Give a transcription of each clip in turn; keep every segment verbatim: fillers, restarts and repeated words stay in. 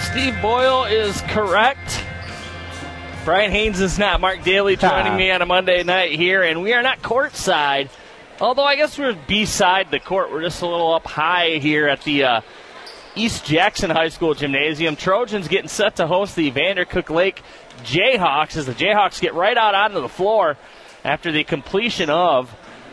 Steve Boyle is correct. Brian Haynes is not. Mark Daly joining me on a Monday night here, and we are not courtside. Although I guess we're beside the court. We're just a little up high here at the uh, East Jackson High School Gymnasium. Trojans getting set to host the Vandercook Lake Jayhawks as the Jayhawks get right out onto the floor after the completion of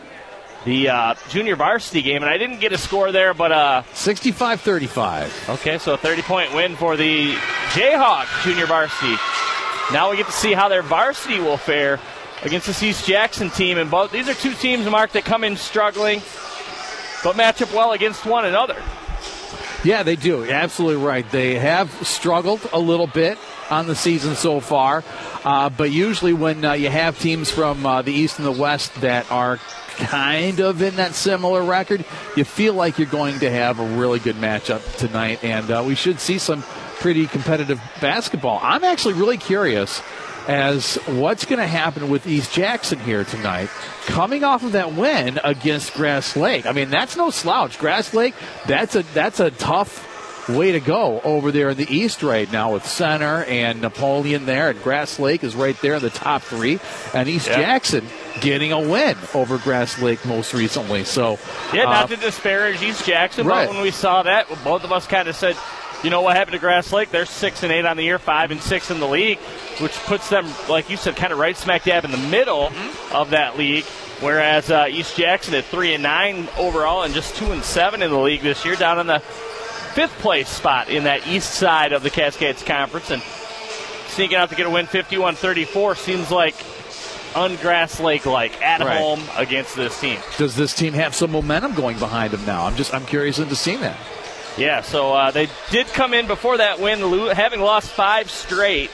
the uh, junior varsity game. And I didn't get a score there, but... Uh, sixty-five thirty-five. Okay, so a thirty-point win for the Jayhawk junior varsity. Now we get to see how their varsity will fare against this East Jackson team. And both these are two teams, Mark, that come in struggling, but match up well against one another. Yeah, they do. You're absolutely right. They have struggled a little bit on the season so far, uh, but usually when uh, you have teams from uh, the East and the West that are kind of in that similar record, you feel like you're going to have a really good matchup tonight, and uh, we should see some pretty competitive basketball. I'm actually really curious as what's going to happen with East Jackson here tonight, coming off of that win against Grass Lake. I mean, that's no slouch. Grass Lake, that's a that's a tough way to go over there in the East right now with Center and Napoleon there, and Grass Lake is right there in the top three, and East yeah. Jackson getting a win over Grass Lake most recently. So yeah, not uh, to disparage East Jackson, right. but when we saw that, both of us kind of said, you know what happened to Grass Lake? They're six and eight on the year, five and six in the league, which puts them, like you said, kind of right smack dab in the middle mm-hmm. of that league. Whereas uh, East Jackson at three and nine overall and just two and seven in the league this year, down on the fifth place spot in that east side of the Cascades Conference, and sneaking out to get a win, fifty-one thirty-four, seems like un-Grass Lake-like at right. home against this team. Does this team have some momentum going behind them now? I'm just I'm curious into seeing that. Yeah, so uh, they did come in before that win, lo- having lost five straight.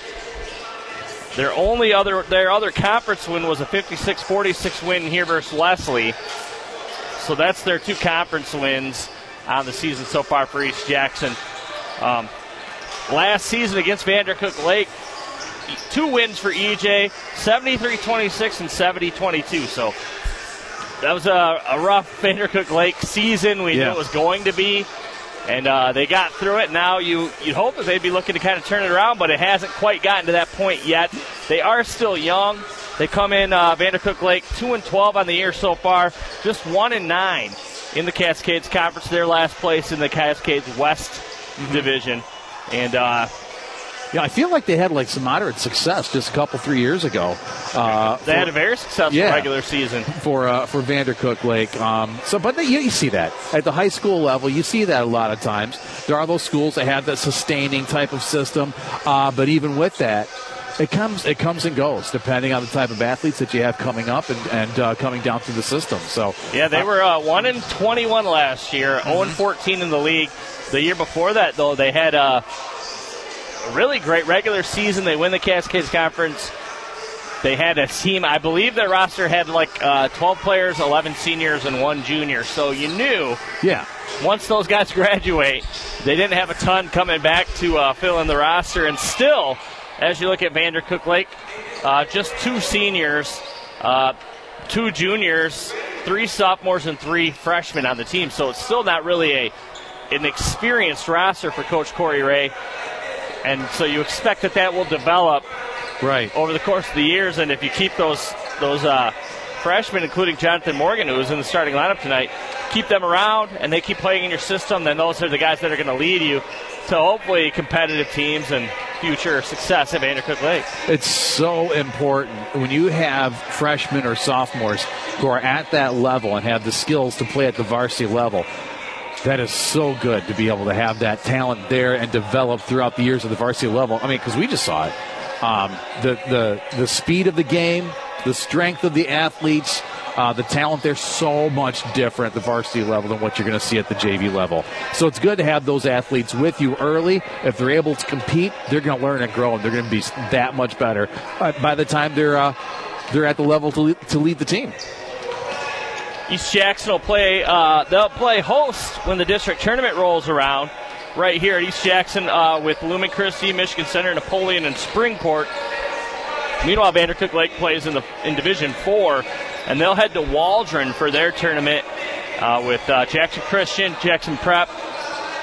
Their only other their other conference win was a fifty-six forty-six win here versus Leslie. So that's their two conference wins on the season so far for East Jackson. Um, last season against Vandercook Lake, two wins for E J, seventy-three twenty-six and seventy twenty-two. So that was a, a rough Vandercook Lake season. We yeah. knew it was going to be. And uh, they got through it. Now you, you'd hope that they'd be looking to kind of turn it around, but it hasn't quite gotten to that point yet. They are still young. They come in uh, Vandercook Lake two and twelve on the year so far, just one and nine in the Cascades Conference. Their last place in the Cascades West mm-hmm. Division, and uh, yeah, I feel like they had like some moderate success just a couple three years ago. Uh, they for, had a very successful yeah, regular season for uh, for Vandercook Lake. Um, so, but they, you, you see that at the high school level. You see that a lot of times. There are those schools that have that sustaining type of system, uh, but even with that, it comes it comes and goes depending on the type of athletes that you have coming up and, and uh, coming down through the system. So yeah, they uh, were uh, one and twenty-one last year, mm-hmm. zero and fourteen in the league. The year before that, though, they had uh, a really great regular season. They win the Cascades Conference. They had a team, I believe their roster had like uh, twelve players, eleven seniors, and one junior. So you knew yeah. once those guys graduate, they didn't have a ton coming back to uh, fill in the roster. And still, as you look at Vandercook Lake, uh, just two seniors, uh, two juniors, three sophomores, and three freshmen on the team. So it's still not really a an experienced roster for Coach Corey Ray. And so you expect that that will develop right over the course of the years. And if you keep those those uh, freshmen, including Jonathan Morgan, who is in the starting lineup tonight, keep them around and they keep playing in your system, then those are the guys that are going to lead you to hopefully competitive teams and future success at Vandercook Lake. It's so important when you have freshmen or sophomores who are at that level and have the skills to play at the varsity level. That is so good to be able to have that talent there and develop throughout the years of the varsity level. I mean, because we just saw it. Um, the, the, the speed of the game, the strength of the athletes, uh, the talent, they're so much different at the varsity level than what you're going to see at the J V level. So it's good to have those athletes with you early. If they're able to compete, they're going to learn and grow, and they're going to be that much better by, by the time they're, uh, they're at the level to lead, to lead the team. East Jackson will play, uh, they'll play host when the district tournament rolls around right here at East Jackson uh, with Lumen Christi, Michigan Center, Napoleon, and Springport. Meanwhile, Vandercook Lake plays in the in Division four, and they'll head to Waldron for their tournament uh, with uh, Jackson Christian, Jackson Prep,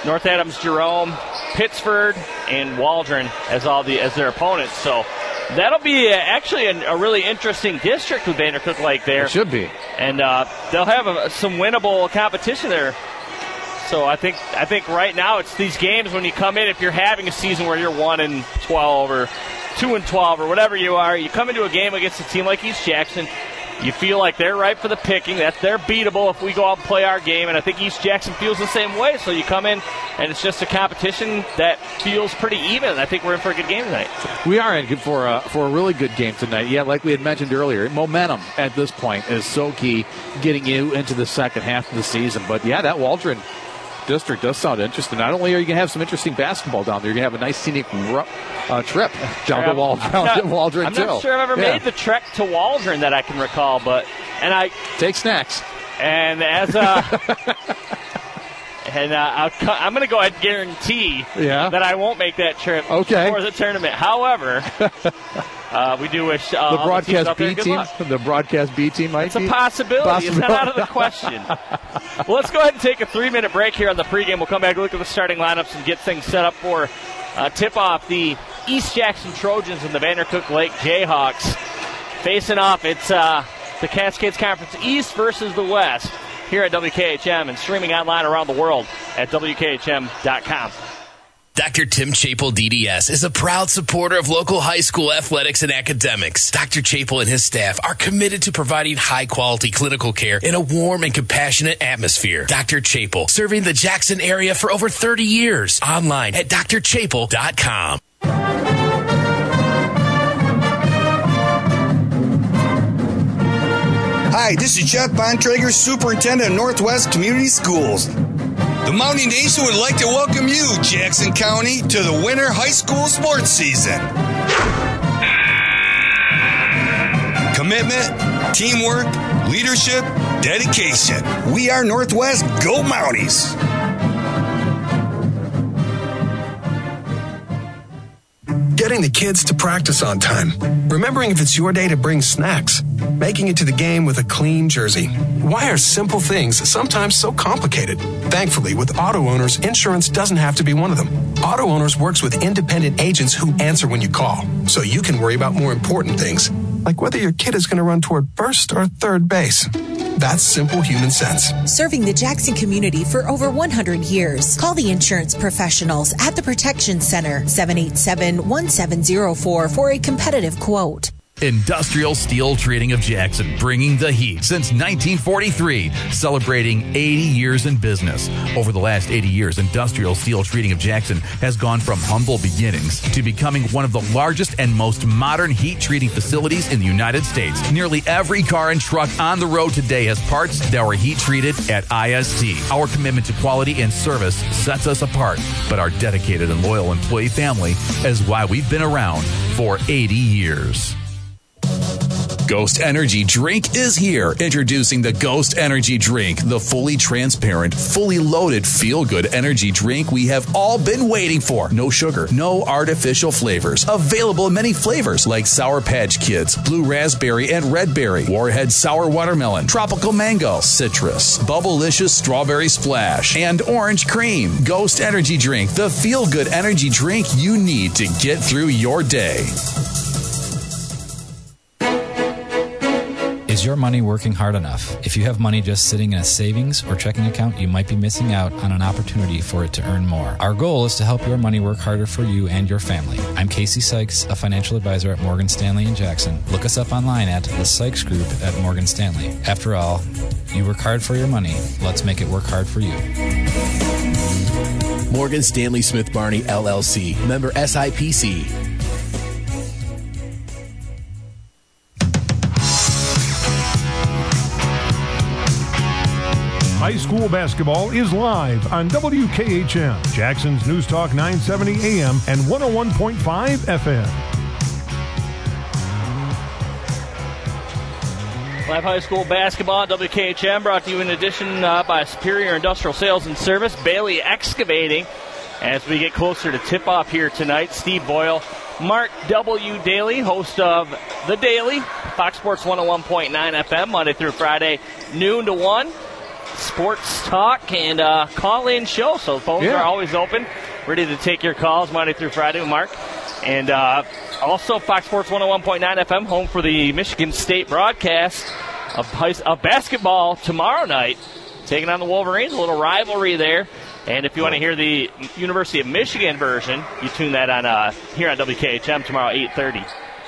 North Adams, Jerome, Pittsford, and Waldron as all the as their opponents. So that'll be uh, actually a, a really interesting district with Vandercook Lake there. It should be. And uh, they'll have a, some winnable competition there. So I think I think right now it's these games when you come in, if you're having a season where you're one and twelve or two and twelve or whatever you are, you come into a game against a team like East Jackson, you feel like they're ripe for the picking, that they're beatable if we go out and play our game, and I think East Jackson feels the same way. So you come in, and it's just a competition that feels pretty even, and I think we're in for a good game tonight. We are in for a, for a really good game tonight. Yeah, like we had mentioned earlier, momentum at this point is so key getting you into the second half of the season. But, yeah, that Waldron district does sound interesting. Not only are you going to have some interesting basketball down there, you're going to have a nice scenic uh, trip down to Waldron. I'm not, Waldron I'm not sure I've ever yeah. made the trek to Waldron that I can recall, but and I take snacks. And as uh, and uh, I'll, I'm going to go ahead and guarantee yeah. that I won't make that trip okay. for the tournament. However, uh, we do wish uh, the broadcast all the B team. luck. The broadcast B team might it's be a possibility. possibility. It's not out of the question. Well, let's go ahead and take a three-minute break here on the pregame. We'll come back, look at the starting lineups, and get things set up for uh, tip-off. The East Jackson Trojans and the Vandercook Lake Jayhawks facing off. It's uh, the Cascades Conference East versus the West here at W K H M and streaming online around the world at W K H M dot com. Doctor Tim Chapel, D D S, is a proud supporter of local high school athletics and academics. Doctor Chapel and his staff are committed to providing high-quality clinical care in a warm and compassionate atmosphere. Doctor Chapel, serving the Jackson area for over thirty years. Online at D R chapel dot com. Hi, this is Jeff Bontrager, Superintendent of Northwest Community Schools. The Mountie Nation would like to welcome you, Jackson County, to the winter high school sports season. Commitment, teamwork, leadership, dedication. We are Northwest Go Mounties. Getting the kids to practice on time. Remembering if it's your day to bring snacks. Making it to the game with a clean jersey. Why are simple things sometimes so complicated? Thankfully, with Auto Owners, insurance doesn't have to be one of them. Auto Owners works with independent agents who answer when you call, so you can worry about more important things, like whether your kid is going to run toward first or third base. That's simple human sense. Serving the Jackson community for over one hundred years. Call the insurance professionals at the Protection Center, seven eight seven, one seven zero four for a competitive quote. Industrial Steel Trading of Jackson, bringing the heat since nineteen forty-three, celebrating eighty years in business. Over the last eighty years, Industrial Steel Trading of Jackson has gone from humble beginnings to becoming one of the largest and most modern heat treating facilities in the United States. Nearly every car and truck on the road today has parts that were heat treated at I S T. Our commitment to quality and service sets us apart, but our dedicated and loyal employee family is why we've been around for eighty years. Ghost Energy Drink is here. Introducing the Ghost Energy Drink, the fully transparent, fully loaded, feel-good energy drink we have all been waiting for. No sugar, no artificial flavors. Available in many flavors like Sour Patch Kids, Blue Raspberry and Red Berry, Warhead Sour Watermelon, Tropical Mango, Citrus, Bubblicious Strawberry Splash, and Orange Cream. Ghost Energy Drink, the feel-good energy drink you need to get through your day. Is your money working hard enough? If you have money just sitting in a savings or checking account, you might be missing out on an opportunity for it to earn more. Our goal is to help your money work harder for you and your family. I'm Casey Sykes, a financial advisor at Morgan Stanley in Jackson. Look us up online at the Sykes Group at Morgan Stanley. After all, you work hard for your money. Let's make it work hard for you. Morgan Stanley Smith Barney, L L C. Member S I P C. High school basketball is live on W K H M, Jackson's News Talk nine seventy A M and one oh one point five F M. Live high school basketball at W K H M, brought to you in addition uh, by Superior Industrial Sales and Service, Bailey Excavating. As we get closer to tip-off here tonight, Steve Boyle, Mark W. Daly, host of The Daily, Fox Sports one oh one point nine F M, Monday through Friday, noon to one. sports talk and uh, call-in show. So phones yeah. are always open, ready to take your calls Monday through Friday with Mark. And uh, also Fox Sports one oh one point nine F M, home for the Michigan State broadcast of, high, of basketball tomorrow night, taking on the Wolverines. A little rivalry there. And if you want to hear the University of Michigan version, you tune that on uh, here on W K H M tomorrow, eight thirty.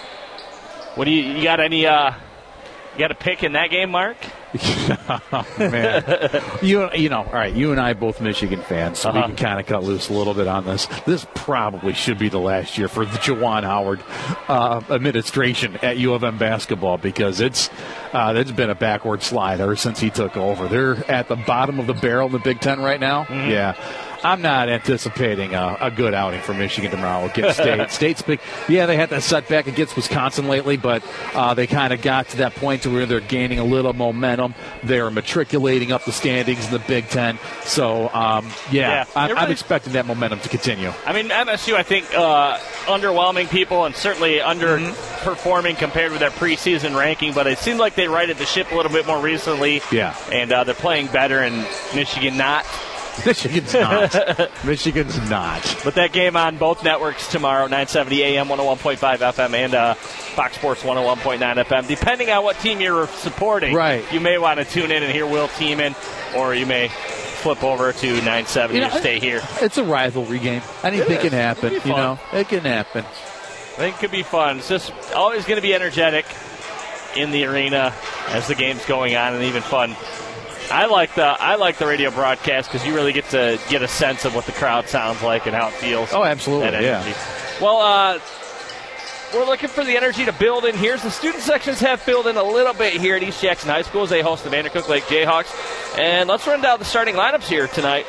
What do you, you got any, uh, you got a pick in that game, Mark? Oh, man. you, you know, all right, you and I both Michigan fans, so uh-huh. we can kind of cut loose a little bit on this. This probably should be the last year for the Juwan Howard uh, administration at U of M basketball, because it's uh, it's been a backward slide ever since he took over. They're at the bottom of the barrel in the Big Ten right now. Mm-hmm. Yeah. I'm not anticipating a, a good outing for Michigan tomorrow against State. State's big. Yeah, they had that setback against Wisconsin lately, but uh, they kind of got to that point to where they're gaining a little momentum. They're matriculating up the standings in the Big Ten. So, um, yeah, yeah I'm, really, I'm expecting that momentum to continue. I mean, M S U, I think, uh, underwhelming people and certainly underperforming mm-hmm. compared with their preseason ranking, but it seemed like they righted the ship a little bit more recently. Yeah. And uh, they're playing better, and Michigan not. Michigan's not. Michigan's not. But that game on both networks tomorrow, nine seventy A M, one oh one point five F M, and uh, Fox Sports one oh one point nine F M. Depending on what team you're supporting, right. you may want to tune in and hear Will Tiemann, or you may flip over to nine seventy you know, or stay here. It's a rivalry game. Anything it can happen. You know, it can happen. I think it could be fun. It's just always going to be energetic in the arena as the game's going on, and even fun. I like the I like the radio broadcast because you really get to get a sense of what the crowd sounds like and how it feels. Oh, absolutely, yeah. Well, uh, we're looking for the energy to build in here. The student sections have filled in a little bit here at East Jackson High School as they host the Vandercook Lake Jayhawks. And let's run down the starting lineups here tonight.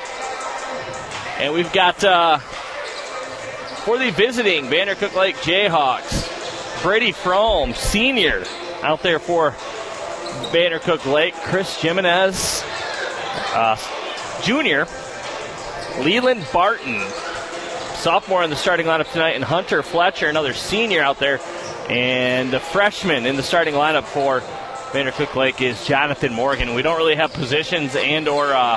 And we've got uh, for the visiting Vandercook Lake Jayhawks, Brady Frome, senior, out there for Vandercook Lake. Chris Jimenez, uh, junior. Leland Barton, sophomore in the starting lineup tonight. And Hunter Fletcher, another senior out there. And the freshman in the starting lineup for Vandercook Lake is Jonathan Morgan. We don't really have positions and or uh,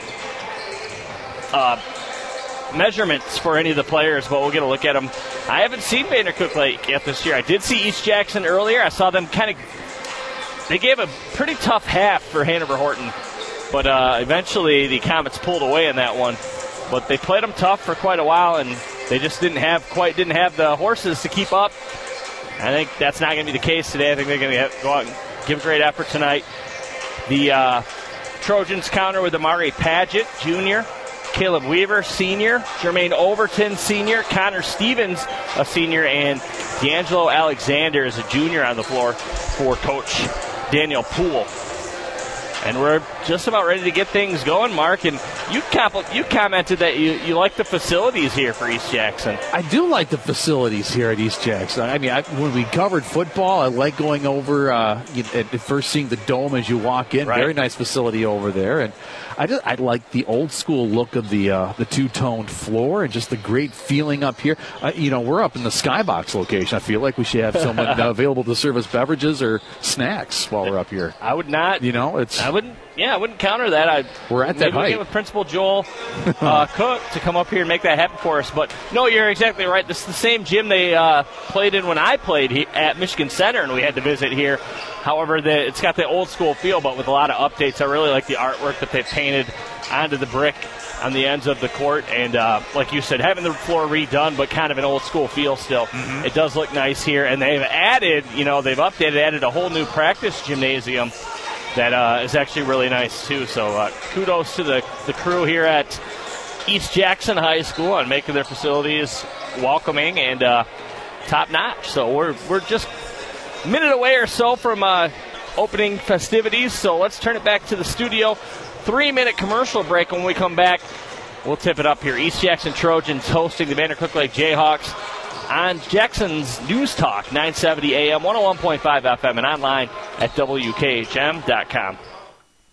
uh, measurements for any of the players, but we'll get a look at them. I haven't seen Vandercook Lake yet this year. I did see East Jackson earlier. I saw them kind of They gave a pretty tough half for Hanover Horton, but uh, eventually the Comets pulled away in that one. But they played them tough for quite a while, and they just didn't have quite didn't have the horses to keep up. I think that's not going to be the case today. I think they're going to go out and give a great effort tonight. The uh, Trojans counter with Amari Paget, junior. Caleb Weaver, senior. Jermaine Overton, senior. Connor Stevens, a senior. And D'Angelo Alexander is a junior on the floor for Coach Daniel Poole. And we're just about ready to get things going, Mark. And you comp- you commented that you, you like the facilities here for East Jackson. I do like the facilities here at East Jackson. I mean, I, when we covered football, I like going over, uh, you, at first seeing the dome as you walk in. Right. Very nice facility over there. And I just I like the old school look of the uh, the two-toned floor and just the great feeling up here. Uh, you know, we're up in the Skybox location. I feel like we should have someone uh, available to serve us beverages or snacks while we're up here. I would not. You know, it's. I wouldn't. Yeah, I wouldn't counter that. I we're at that maybe height. We'll get with Principal Joel uh, Cook to come up here and make that happen for us. But no, you're exactly right. This is the same gym they uh, played in when I played he- at Michigan Center, and we had to visit here. However, the, it's got the old school feel, but with a lot of updates. I really like the artwork that they painted onto the brick on the ends of the court. And uh, like you said, having the floor redone, but kind of an old school feel still. Mm-hmm. It does look nice here. And they've added, you know, they've updated, added a whole new practice gymnasium that uh, is actually really nice, too. So uh, kudos to the, the crew here at East Jackson High School on making their facilities welcoming and uh, top-notch. So we're we're just a minute away or so from uh, opening festivities. So let's turn it back to the studio. Three-minute commercial break. When we come back, we'll tip it up here. East Jackson Trojans hosting the Vandercook Lake Jayhawks on Jackson's News Talk, nine seventy A M, one oh one point five F M, and online at W K H M dot com.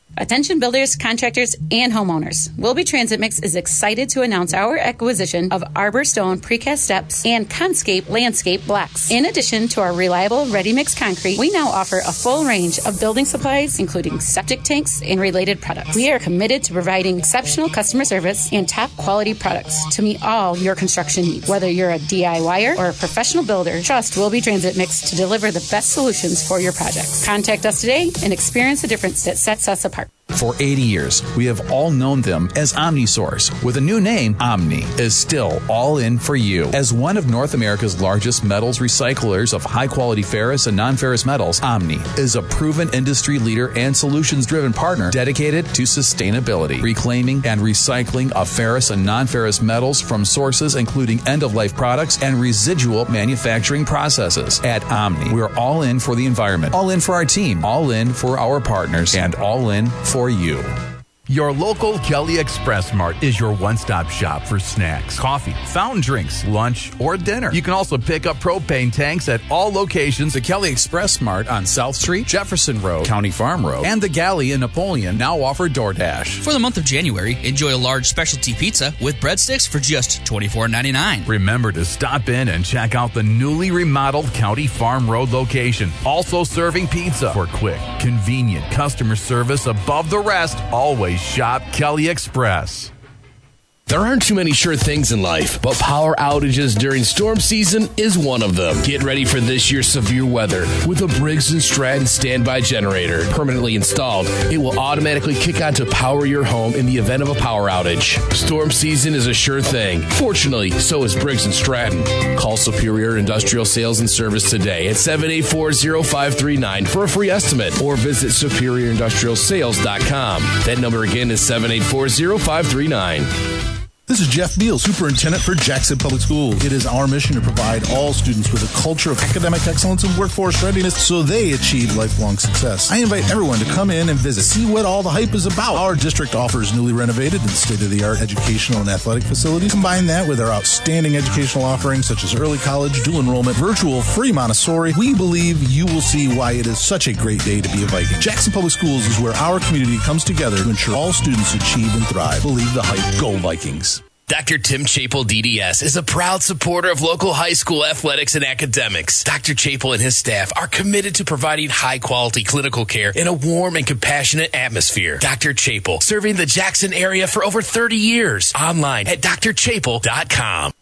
Attention builders, contractors, and homeowners. Wilby Transit Mix is excited to announce our acquisition of Arbor Stone precast steps and Conscape landscape blocks. In addition to our reliable ready-mix concrete, we now offer a full range of building supplies, including septic tanks and related products. We are committed to providing exceptional customer service and top quality products to meet all your construction needs. Whether you're a DIYer or a professional builder, trust Wilby Transit Mix to deliver the best solutions for your projects. Contact us today and experience the difference that sets us apart. For eighty years, we have all known them as OmniSource. With a new name, Omni is still all in for you. As one of North America's largest metals recyclers of high-quality ferrous and non-ferrous metals, Omni is a proven industry leader and solutions-driven partner dedicated to sustainability, reclaiming and recycling of ferrous and non-ferrous metals from sources including end-of-life products and residual manufacturing processes. At Omni, we're all in for the environment, all in for our team, all in for our partners, and all in for you. Your local Kelly Express Mart is your one-stop shop for snacks, coffee, fountain drinks, lunch, or dinner. You can also pick up propane tanks at all locations. The Kelly Express Mart on South Street, Jefferson Road, County Farm Road, and the Galley in Napoleon now offer DoorDash. For the month of January, enjoy a large specialty pizza with breadsticks for just twenty-four ninety-nine. Remember to stop in and check out the newly remodeled County Farm Road location. Also serving pizza for quick, convenient customer service above the rest. Always shop Kelly Express. There aren't too many sure things in life, but power outages during storm season is one of them. Get ready for this year's severe weather with a Briggs and Stratton standby generator. Permanently installed, it will automatically kick on to power your home in the event of a power outage. Storm season is a sure thing. Fortunately, so is Briggs and Stratton. Call Superior Industrial Sales and Service today at seven eight four, zero five three nine for a free estimate or visit superior industrial sales dot com. That number again is seven eight four, zero five three nine. This is Jeff Beal, Superintendent for Jackson Public Schools. It is our mission to provide all students with a culture of academic excellence and workforce readiness so they achieve lifelong success. I invite everyone to come in and visit, see what all the hype is about. Our district offers newly renovated and state-of-the-art educational and athletic facilities. Combine that with our outstanding educational offerings such as early college, dual enrollment, virtual, free Montessori. We believe you will see why it is such a great day to be a Viking. Jackson Public Schools is where our community comes together to ensure all students achieve and thrive. Believe the hype. Go Vikings. Doctor Tim Chapel, D D S, is a proud supporter of local high school athletics and academics. Doctor Chapel and his staff are committed to providing high-quality clinical care in a warm and compassionate atmosphere. Doctor Chapel, serving the Jackson area for over thirty years. Online at d r chapel dot com.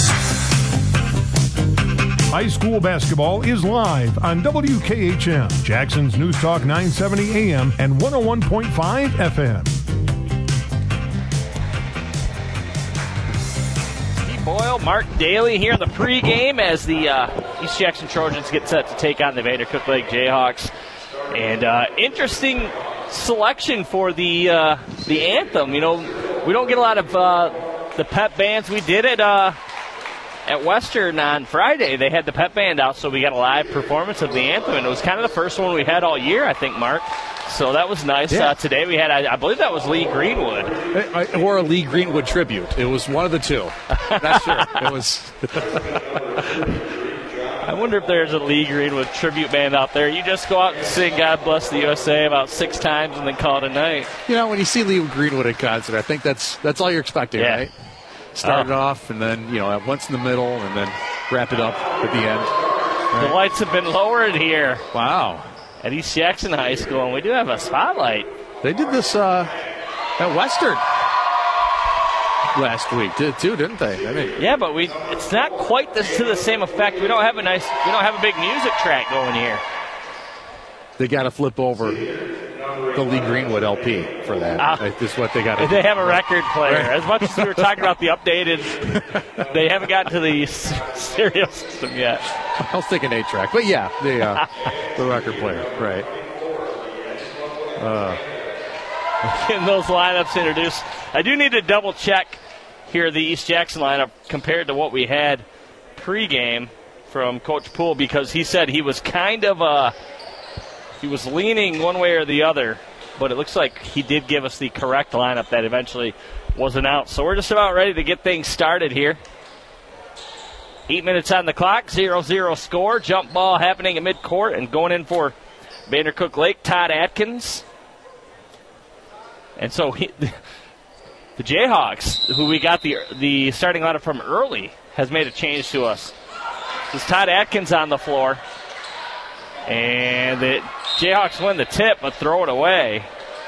High school basketball is live on W K H M, Jackson's News Talk nine seventy A M and one oh one point five F M. Boyle, Mark Daly here in the pregame as the uh, East Jackson Trojans get set to take on the Vandercook Lake Jayhawks. And uh, interesting selection for the uh, the anthem. You know, we don't get a lot of uh, the pep bands. We did it uh, at Western on Friday. They had the pep band out, so we got a live performance of the anthem. And it was kind of the first one we had all year, I think, Mark. So that was nice. Yeah. Uh, today we had, I, I believe that was Lee Greenwood. Or a Lee Greenwood tribute. It was one of the two. Not sure. It was. I wonder if there's a Lee Greenwood tribute band out there. You just go out and sing God Bless the U S A about six times and then call it a night. You know, when you see Lee Greenwood at concert, I think that's that's all you're expecting, yeah. right? Start uh, it off and then, you know, once in the middle and then wrap it up at the end. Right. The lights have been lowered here. Wow. At East Jackson High School, and we do have a spotlight. They did this uh, at Western last week, did too, didn't they? I mean, yeah, but we it's not quite the, to the same effect. We don't have a nice, we don't have a big music track going here. They got to flip over the Lee Greenwood L P for that. Uh, this is what they got to do. They have a record player. Right. As much as we were talking about the updated, they haven't gotten to the stereo system yet. I was thinking eight track, but yeah, the uh, the record player, right? Uh, Getting those lineups introduced. I do need to double check here the East Jackson lineup compared to what we had pregame from Coach Poole, because he said he was kind of uh, he was leaning one way or the other, but it looks like he did give us the correct lineup that eventually was announced. So we're just about ready to get things started here. Eight minutes on the clock, zero zero score. Jump ball happening at midcourt and going in for Vandercook Lake, Todd Atkins. And so he, the Jayhawks, who we got the the starting lineup from early, has made a change to us. This is Todd Atkins on the floor. And the Jayhawks win the tip, but throw it away.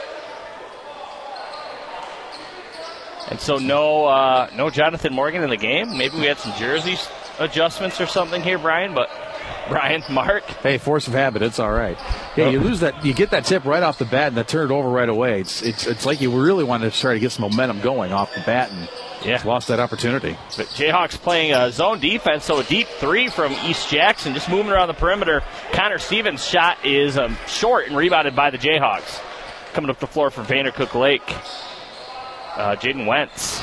And so no uh, no Jonathan Morgan in the game. Maybe we had some jersey adjustments or something here, Brian, but Brian, Mark. Hey, force of habit, it's all right. Yeah, oh. you lose that, you get that tip right off the bat and then turn it over right away. It's it's it's like you really wanted to try to get some momentum going off the bat and yeah. lost that opportunity. But Jayhawks playing a zone defense, so a deep three from East Jackson, just moving around the perimeter. Connor Stevens' shot is um, short and rebounded by the Jayhawks. Coming up the floor for Vandercook Lake, uh, Jaden Wentz.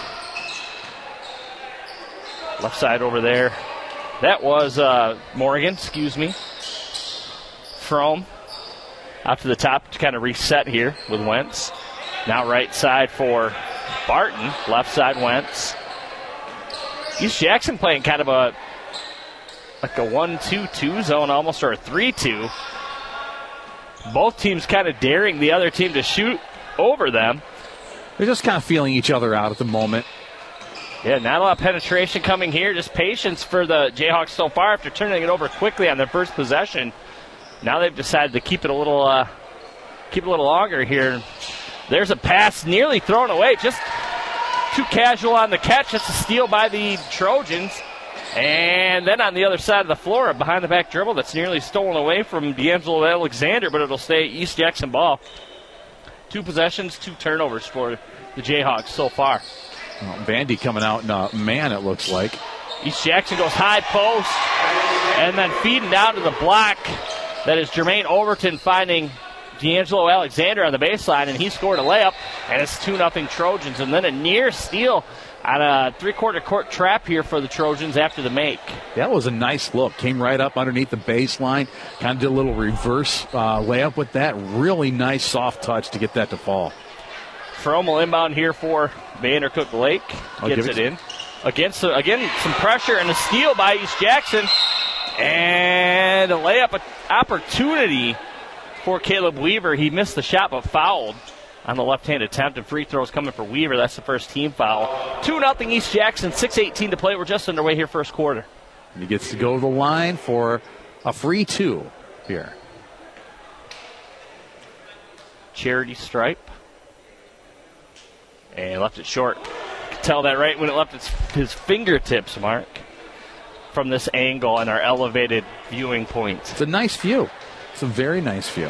Left side over there. That was uh, Morgan, excuse me. From out to the top to kind of reset here with Wentz. Now right side for Barton. Left side Wentz. East Jackson playing kind of a like a one two two zone almost, or a three two. Both teams kind of daring the other team to shoot over them. They're just kind of feeling each other out at the moment. Yeah, not a lot of penetration coming here. Just patience for the Jayhawks so far after turning it over quickly on their first possession. Now they've decided to keep it a little, uh, keep it a little longer here. There's a pass nearly thrown away. Just too casual on the catch. It's a steal by the Trojans. And then on the other side of the floor, a behind-the-back dribble that's nearly stolen away from D'Angelo Alexander, but it'll stay East Jackson ball. Two possessions, two turnovers for the Jayhawks so far. Well, Vandy coming out in a man, it looks like. East Jackson goes high post and then feeding down to the block. That is Jermaine Overton finding D'Angelo Alexander on the baseline, and he scored a layup, and it's two nothing Trojans. And then a near steal on a three-quarter court trap here for the Trojans after the make. That was a nice look. Came right up underneath the baseline. Kind of did a little reverse uh, layup with that. Really nice soft touch to get that to fall. Fromel inbound here for Vandercook Lake. Gets it, it in. Against, uh, again, some pressure and a steal by East Jackson. And a layup opportunity for Caleb Weaver. He missed the shot but fouled on the left-hand attempt. And free throws coming for Weaver. That's the first team foul. two nothing East Jackson. six eighteen to play. We're just underway here first quarter. And he gets to go to the line for a free two here. Charity stripe. And left it short. You can tell that right when it left its, his fingertips, Mark, from this angle and our elevated viewing point. It's a nice view. It's a very nice view.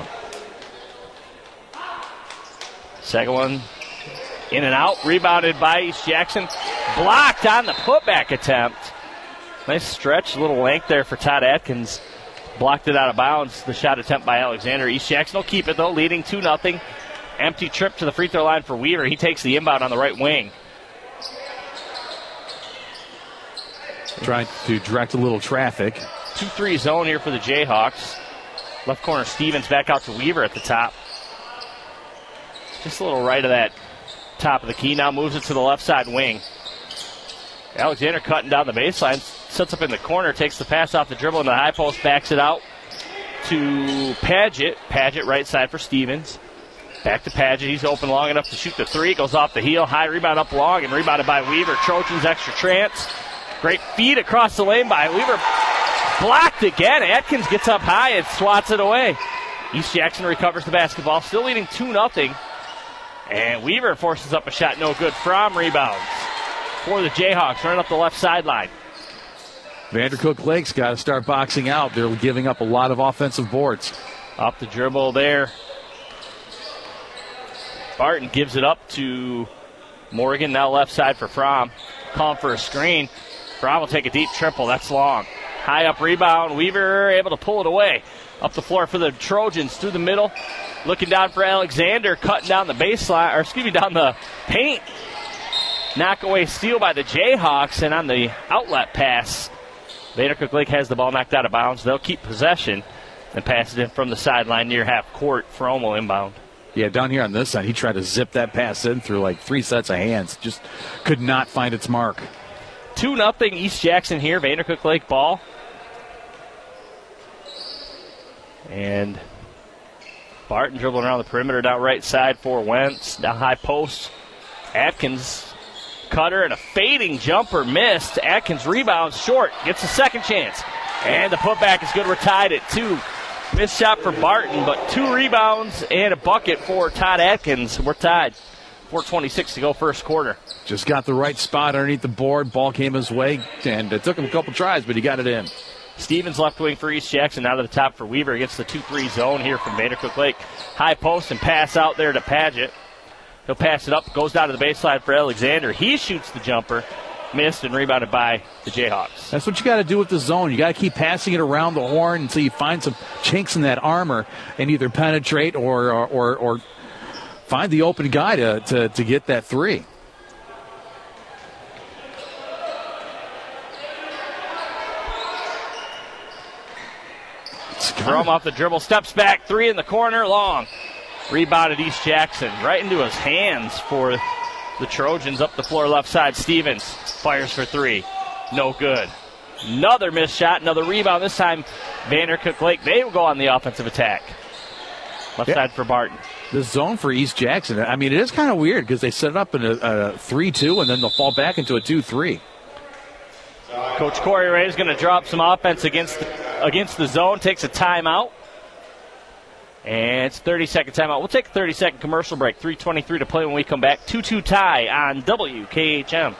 Second one in and out. Rebounded by East Jackson. Blocked on the putback attempt. Nice stretch, a little length there for Todd Atkins. Blocked it out of bounds. The shot attempt by Alexander. East Jackson will keep it, though, leading two nothing. Empty trip to the free throw line for Weaver. He takes the inbound on the right wing. Trying to direct a little traffic. two three zone here for the Jayhawks. Left corner Stevens back out to Weaver at the top. Just a little right of that top of the key. Now moves it to the left side wing. Alexander cutting down the baseline. Sets up in the corner. Takes the pass off the dribble in the high post. Backs it out to Padgett. Padgett right side for Stevens. Back to Padgett. He's open long enough to shoot the three. Goes off the heel. High rebound up long and rebounded by Weaver. Trojans extra chance. Great feed across the lane by Weaver. Blocked again. Atkins gets up high and swats it away. East Jackson recovers the basketball. Still leading two nothing. And Weaver forces up a shot. No good. Fromm rebounds for the Jayhawks. Running up the left sideline. Vandercook Lake's got to start boxing out. They're giving up a lot of offensive boards. Off the dribble there. Barton gives it up to Morgan, now left side for Fromm. Calling for a screen. Fromm will take a deep triple. That's long. High up rebound. Weaver able to pull it away. Up the floor for the Trojans through the middle. Looking down for Alexander. Cutting down the baseline, or excuse me, down the paint. Knock away steal by the Jayhawks. And on the outlet pass, Vandercook Lake has the ball knocked out of bounds. They'll keep possession and pass it in from the sideline near half court. Fromel inbound. Yeah, down here on this side, he tried to zip that pass in through like three sets of hands. Just could not find its mark. two nothing East Jackson here. Vandercook Lake ball. And Barton dribbling around the perimeter down right side for Wentz. Down high post. Atkins, cutter, and a fading jumper missed. Atkins rebounds short. Gets a second chance. And the putback is good. We're tied at two. Missed shot for Barton, but two rebounds and a bucket for Todd Atkins. We're tied. four twenty-six to go first quarter. Just got the right spot underneath the board. Ball came his way, and it took him a couple tries, but he got it in. Stevens left wing for East Jackson. Now to the top for Weaver against the two three zone here from Vandercook Lake. High post and pass out there to Padgett. He'll pass it up, goes down to the baseline for Alexander. He shoots the jumper. Missed and rebounded by the Jayhawks. That's what you got to do with the zone. You got to keep passing it around the horn until you find some chinks in that armor and either penetrate or or, or, or find the open guy to, to, to get that three. Jerome off the dribble, steps back, three in the corner, long. Rebounded East Jackson, right into his hands for the Trojans up the floor left side. Stevens fires for three. No good. Another missed shot, another rebound. This time, Vandercook Lake, they will go on the offensive attack. Left yeah. side for Barton. The zone for East Jackson, I mean, it is kind of weird because they set it up in a, a three two and then they'll fall back into a two three. Coach Corey Ray is going to drop some offense against the, against the zone, takes a timeout. And it's thirty-second timeout. We'll take a thirty-second commercial break. three twenty-three to play when we come back. two two tie on W K H M.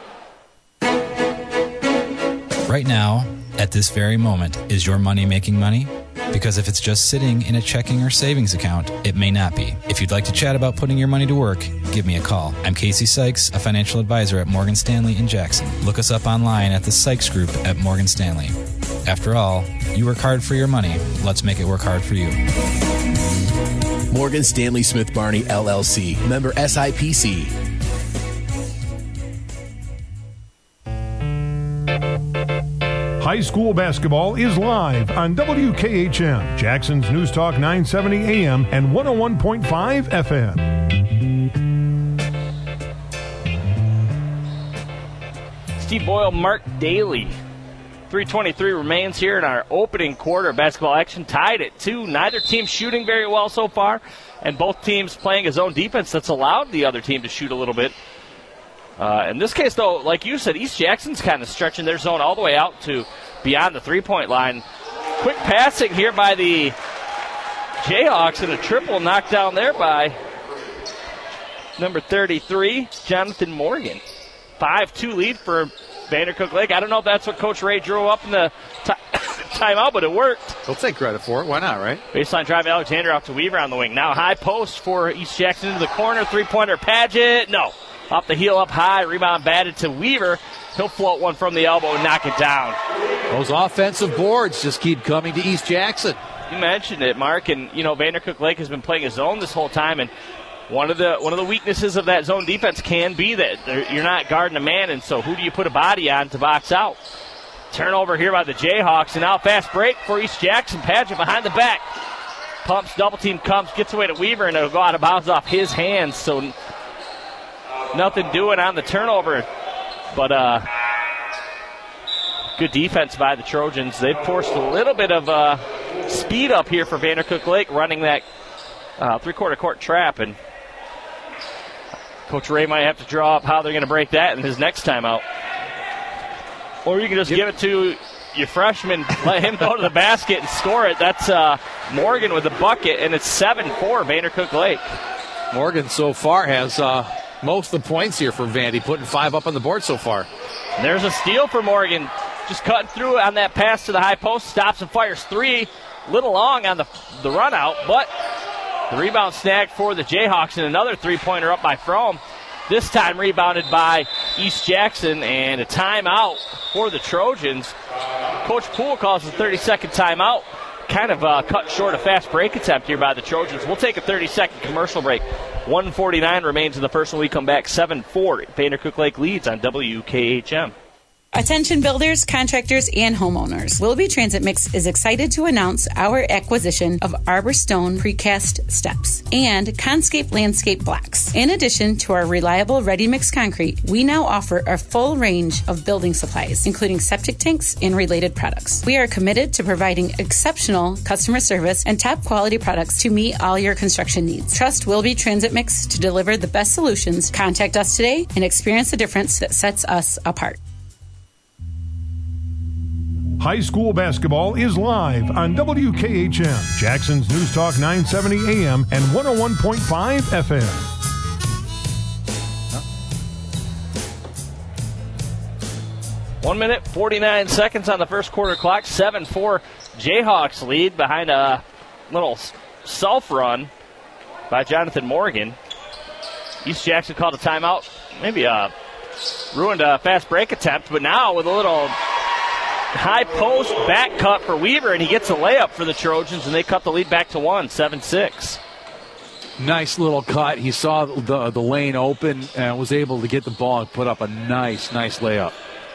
Right now, at this very moment, is your money making money? Because if it's just sitting in a checking or savings account, it may not be. If you'd like to chat about putting your money to work, give me a call. I'm Casey Sykes, a financial advisor at Morgan Stanley in Jackson. Look us up online at the Sykes Group at Morgan Stanley. After all, you work hard for your money. Let's make it work hard for you. Morgan Stanley Smith Barney, L L C. Member S I P C. High school basketball is live on W K H M, Jackson's News Talk nine seventy A M and one oh one point five F M. Steve Boyle, Mark Daly. three twenty-three remains here in our opening quarter of basketball action, tied at two. Neither team shooting very well so far, and both teams playing a zone defense that's allowed the other team to shoot a little bit. Uh, in this case, though, like you said, East Jackson's kind of stretching their zone all the way out to beyond the three-point line. Quick passing here by the Jayhawks, and a triple knocked down there by number thirty-three, Jonathan Morgan. five two lead for Vandercook Lake. I don't know if that's what Coach Ray drew up in the t- timeout, but it worked. He'll take credit for it. Why not, right? Baseline drive, Alexander out to Weaver on the wing. Now high post for East Jackson into the corner. Three-pointer, Padgett. No. Off the heel up high. Rebound batted to Weaver. He'll float one from the elbow and knock it down. Those offensive boards just keep coming to East Jackson. You mentioned it, Mark, and, you know, Vandercook Lake has been playing a zone this whole time, and One of the one of the weaknesses of that zone defense can be that you're not guarding a man, and so who do you put a body on to box out? Turnover here by the Jayhawks, and now fast break for East Jackson. Padgett behind the back. Pumps, double team comes, gets away to Weaver, and it'll go out of bounds off his hands, so nothing doing on the turnover. But uh, good defense by the Trojans. They've forced a little bit of uh, speed up here for Vandercook Lake, running that uh, three-quarter court trap, and Coach Ray might have to draw up how they're going to break that in his next timeout. Or you can just give it to your freshman, let him go to the basket and score it. That's uh, Morgan with the bucket, and it's seven four Vandercook Lake. Morgan so far has uh, most of the points here for Vandy, putting five up on the board so far. And there's a steal for Morgan. Just cutting through on that pass to the high post, stops and fires three. Little long on the, the run out, but the rebound snagged for the Jayhawks, and another three-pointer up by Frome. This time rebounded by East Jackson, and a timeout for the Trojans. Coach Poole calls a thirty-second timeout. Kind of uh, cut short a fast break attempt here by the Trojans. We'll take a thirty-second commercial break. one forty-nine remains in the first, when we come back seven four. Vandercook Lake leads on W K H M. Attention builders, contractors, and homeowners. Willoughby Transit Mix is excited to announce our acquisition of Arbor Stone Precast Steps and Conscape Landscape Blocks. In addition to our reliable ready-mix concrete, we now offer a full range of building supplies, including septic tanks and related products. We are committed to providing exceptional customer service and top-quality products to meet all your construction needs. Trust Willoughby Transit Mix to deliver the best solutions. Contact us today and experience the difference that sets us apart. High school basketball is live on W K H M, Jackson's News Talk nine seventy A M and one oh one point five F M. One minute, forty-nine seconds on the first quarter clock. seven four Jayhawks lead behind a little self-run by Jonathan Morgan. East Jackson called a timeout. Maybe a ruined a fast break attempt, but now with a little high post back cut for Weaver, and he gets a layup for the Trojans, and they cut the lead back to one, seven six. Nice little cut. He saw the the lane open and was able to get the ball and put up a nice, nice layup.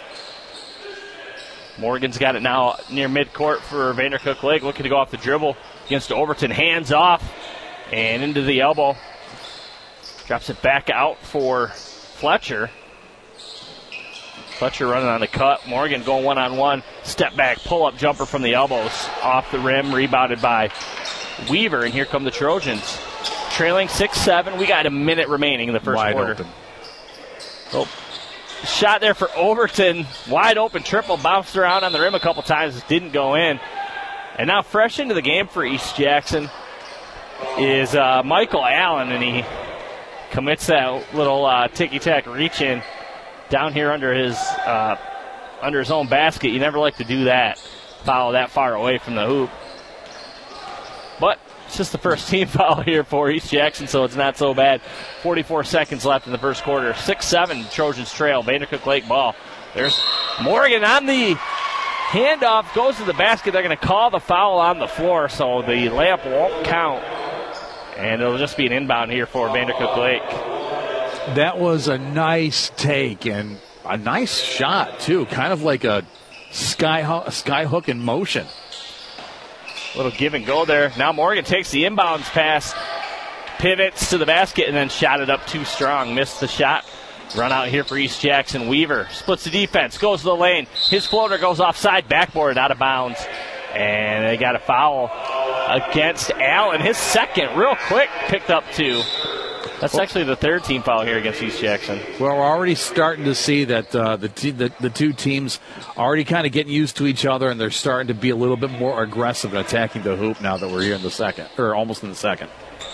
Morgan's got it now near midcourt for Vandercook Lake, looking to go off the dribble against Overton. Hands off and into the elbow. Drops it back out for Fletcher. Fletcher running on the cut. Morgan going one-on-one. Step back, pull-up jumper from the elbows. Off the rim, rebounded by Weaver. And here come the Trojans. Trailing six seven. We got a minute remaining in the first Wide quarter. Open. Oh, shot there for Overton. Wide open triple. Bounced around on the rim a couple times. Didn't go in. And now fresh into the game for East Jackson is uh, Michael Allen. And he commits that little uh, ticky-tack reach-in down here under his uh, under his own basket. You never like to do that, foul that far away from the hoop. But it's just the first team foul here for East Jackson, so it's not so bad. forty-four seconds left in the first quarter. six seven Trojans trail. Vandercook Lake ball. There's Morgan on the handoff, goes to the basket. They're going to call the foul on the floor, so the layup won't count. And it'll just be an inbound here for Vandercook Lake. That was a nice take and a nice shot, too. Kind of like a sky, ho- sky hook in motion. Little give and go there. Now Morgan takes the inbounds pass, pivots to the basket, and then shot it up too strong. Missed the shot. Run out here for East Jackson. Weaver splits the defense, goes to the lane. His floater goes offside, backboard out of bounds. And they got a foul against Allen. His second, real quick, picked up two. That's actually the third team foul here against East Jackson. Well, we're already starting to see that uh, the, te- the the two teams already kind of getting used to each other, and they're starting to be a little bit more aggressive in attacking the hoop now that we're here in the second, or almost in the second.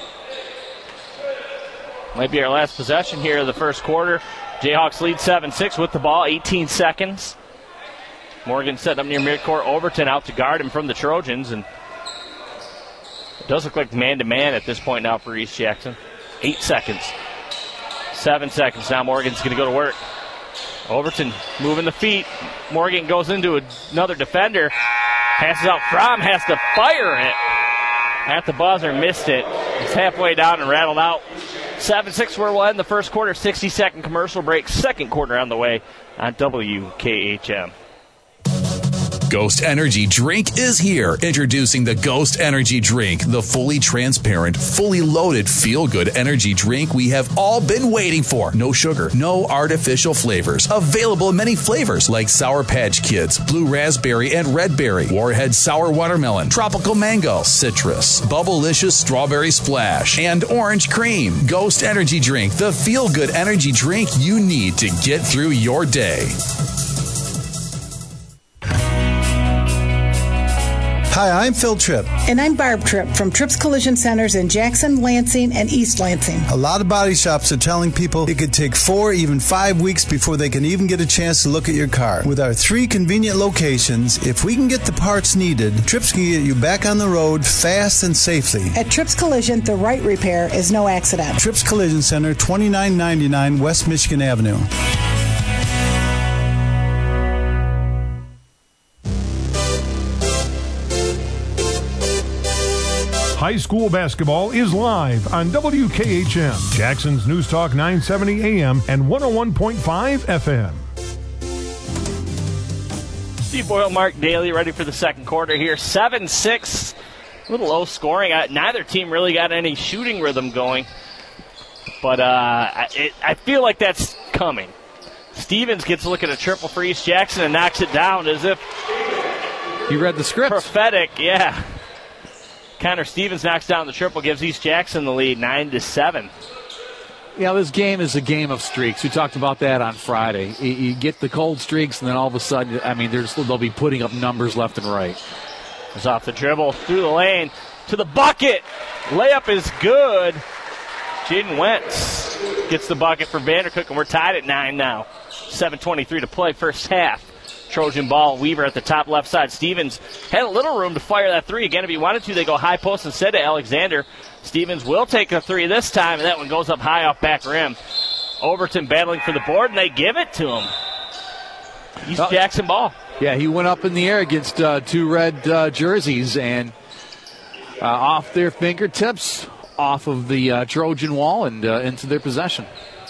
Might be our last possession here of the first quarter. Jayhawks lead seven six with the ball, eighteen seconds. Morgan setting up near midcourt. Overton out to guard him from the Trojans, and it does look like man-to-man at this point now for East Jackson. Eight seconds. Seven seconds. Now Morgan's going to go to work. Overton moving the feet. Morgan goes into another defender. Passes out. Fromm has to fire it at the buzzer. Missed it. It's halfway down and rattled out. seven six, we're in the first quarter. sixty-second commercial break. Second quarter on the way on W K H M. Ghost Energy Drink is here. Introducing the Ghost Energy Drink, the fully transparent, fully loaded, feel-good energy drink we have all been waiting for. No sugar, no artificial flavors. Available in many flavors like Sour Patch Kids, Blue Raspberry and Red Berry, Warhead Sour Watermelon, Tropical Mango, Citrus, Bubblicious Strawberry Splash, and Orange Cream. Ghost Energy Drink, the feel-good energy drink you need to get through your day. Hi, I'm Phil Tripp. And I'm Barb Tripp from Tripp's Collision Centers in Jackson, Lansing, and East Lansing. A lot of body shops are telling people it could take four, even five weeks before they can even get a chance to look at your car. With our three convenient locations, if we can get the parts needed, Tripp's can get you back on the road fast and safely. At Tripp's Collision, the right repair is no accident. Tripp's Collision Center, twenty-nine ninety-nine West Michigan Avenue. High school basketball is live on W K H M, Jackson's News Talk nine seventy A M and one oh one point five F M. Steve Boyle, Mark Daly ready for the second quarter here. seven six, a little low scoring. Uh, neither team really got any shooting rhythm going. But uh, it, I feel like that's coming. Stevens gets a look at a triple for East Jackson and knocks it down as if you read the script. Prophetic, yeah. Connor Stevens knocks down the triple, gives East Jackson the lead, nine to seven. Yeah, this game is a game of streaks. We talked about that on Friday. You, you get the cold streaks, and then all of a sudden, I mean, there's, they'll be putting up numbers left and right. It's off the dribble, through the lane, to the bucket. Layup is good. Jaden Wentz gets the bucket for Vandercook, and we're tied at nine now. seven twenty-three to play, first half. Trojan ball, Weaver at the top left side. Stevens had a little room to fire that three. Again, if he wanted to, they go high post instead to Alexander. Stevens will take a three this time, and that one goes up high off back rim. Overton battling for the board, and they give it to him. East oh, Jackson ball. Yeah, he went up in the air against uh, two red uh, jerseys, and uh, off their fingertips, off of the uh, Trojan wall, and uh, into their possession.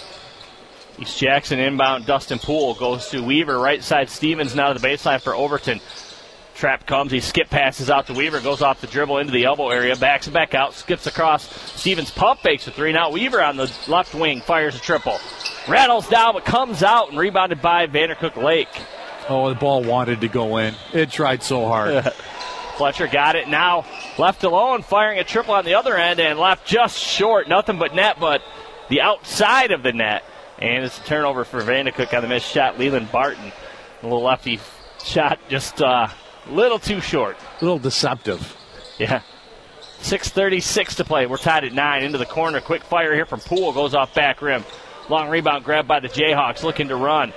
East Jackson inbound. Dustin Poole goes to Weaver. Right side Stevens now to the baseline for Overton. Trap comes. He skip passes out to Weaver. Goes off the dribble into the elbow area. Backs it back out. Skips across. Stevens pump fakes a three. Now Weaver on the left wing fires a triple. Rattles down but comes out and rebounded by Vandercook Lake. Oh, the ball wanted to go in. It tried so hard. Fletcher got it. Now left alone. Firing a triple on the other end and left just short. Nothing but net, but the outside of the net. And it's a turnover for Vandercook on the missed shot. Leland Barton, a little lefty shot, just a uh, little too short. A little deceptive. Yeah. six thirty-six to play. We're tied at nine. Into the corner. Quick fire here from Poole. Goes off back rim. Long rebound grabbed by the Jayhawks. Looking to run.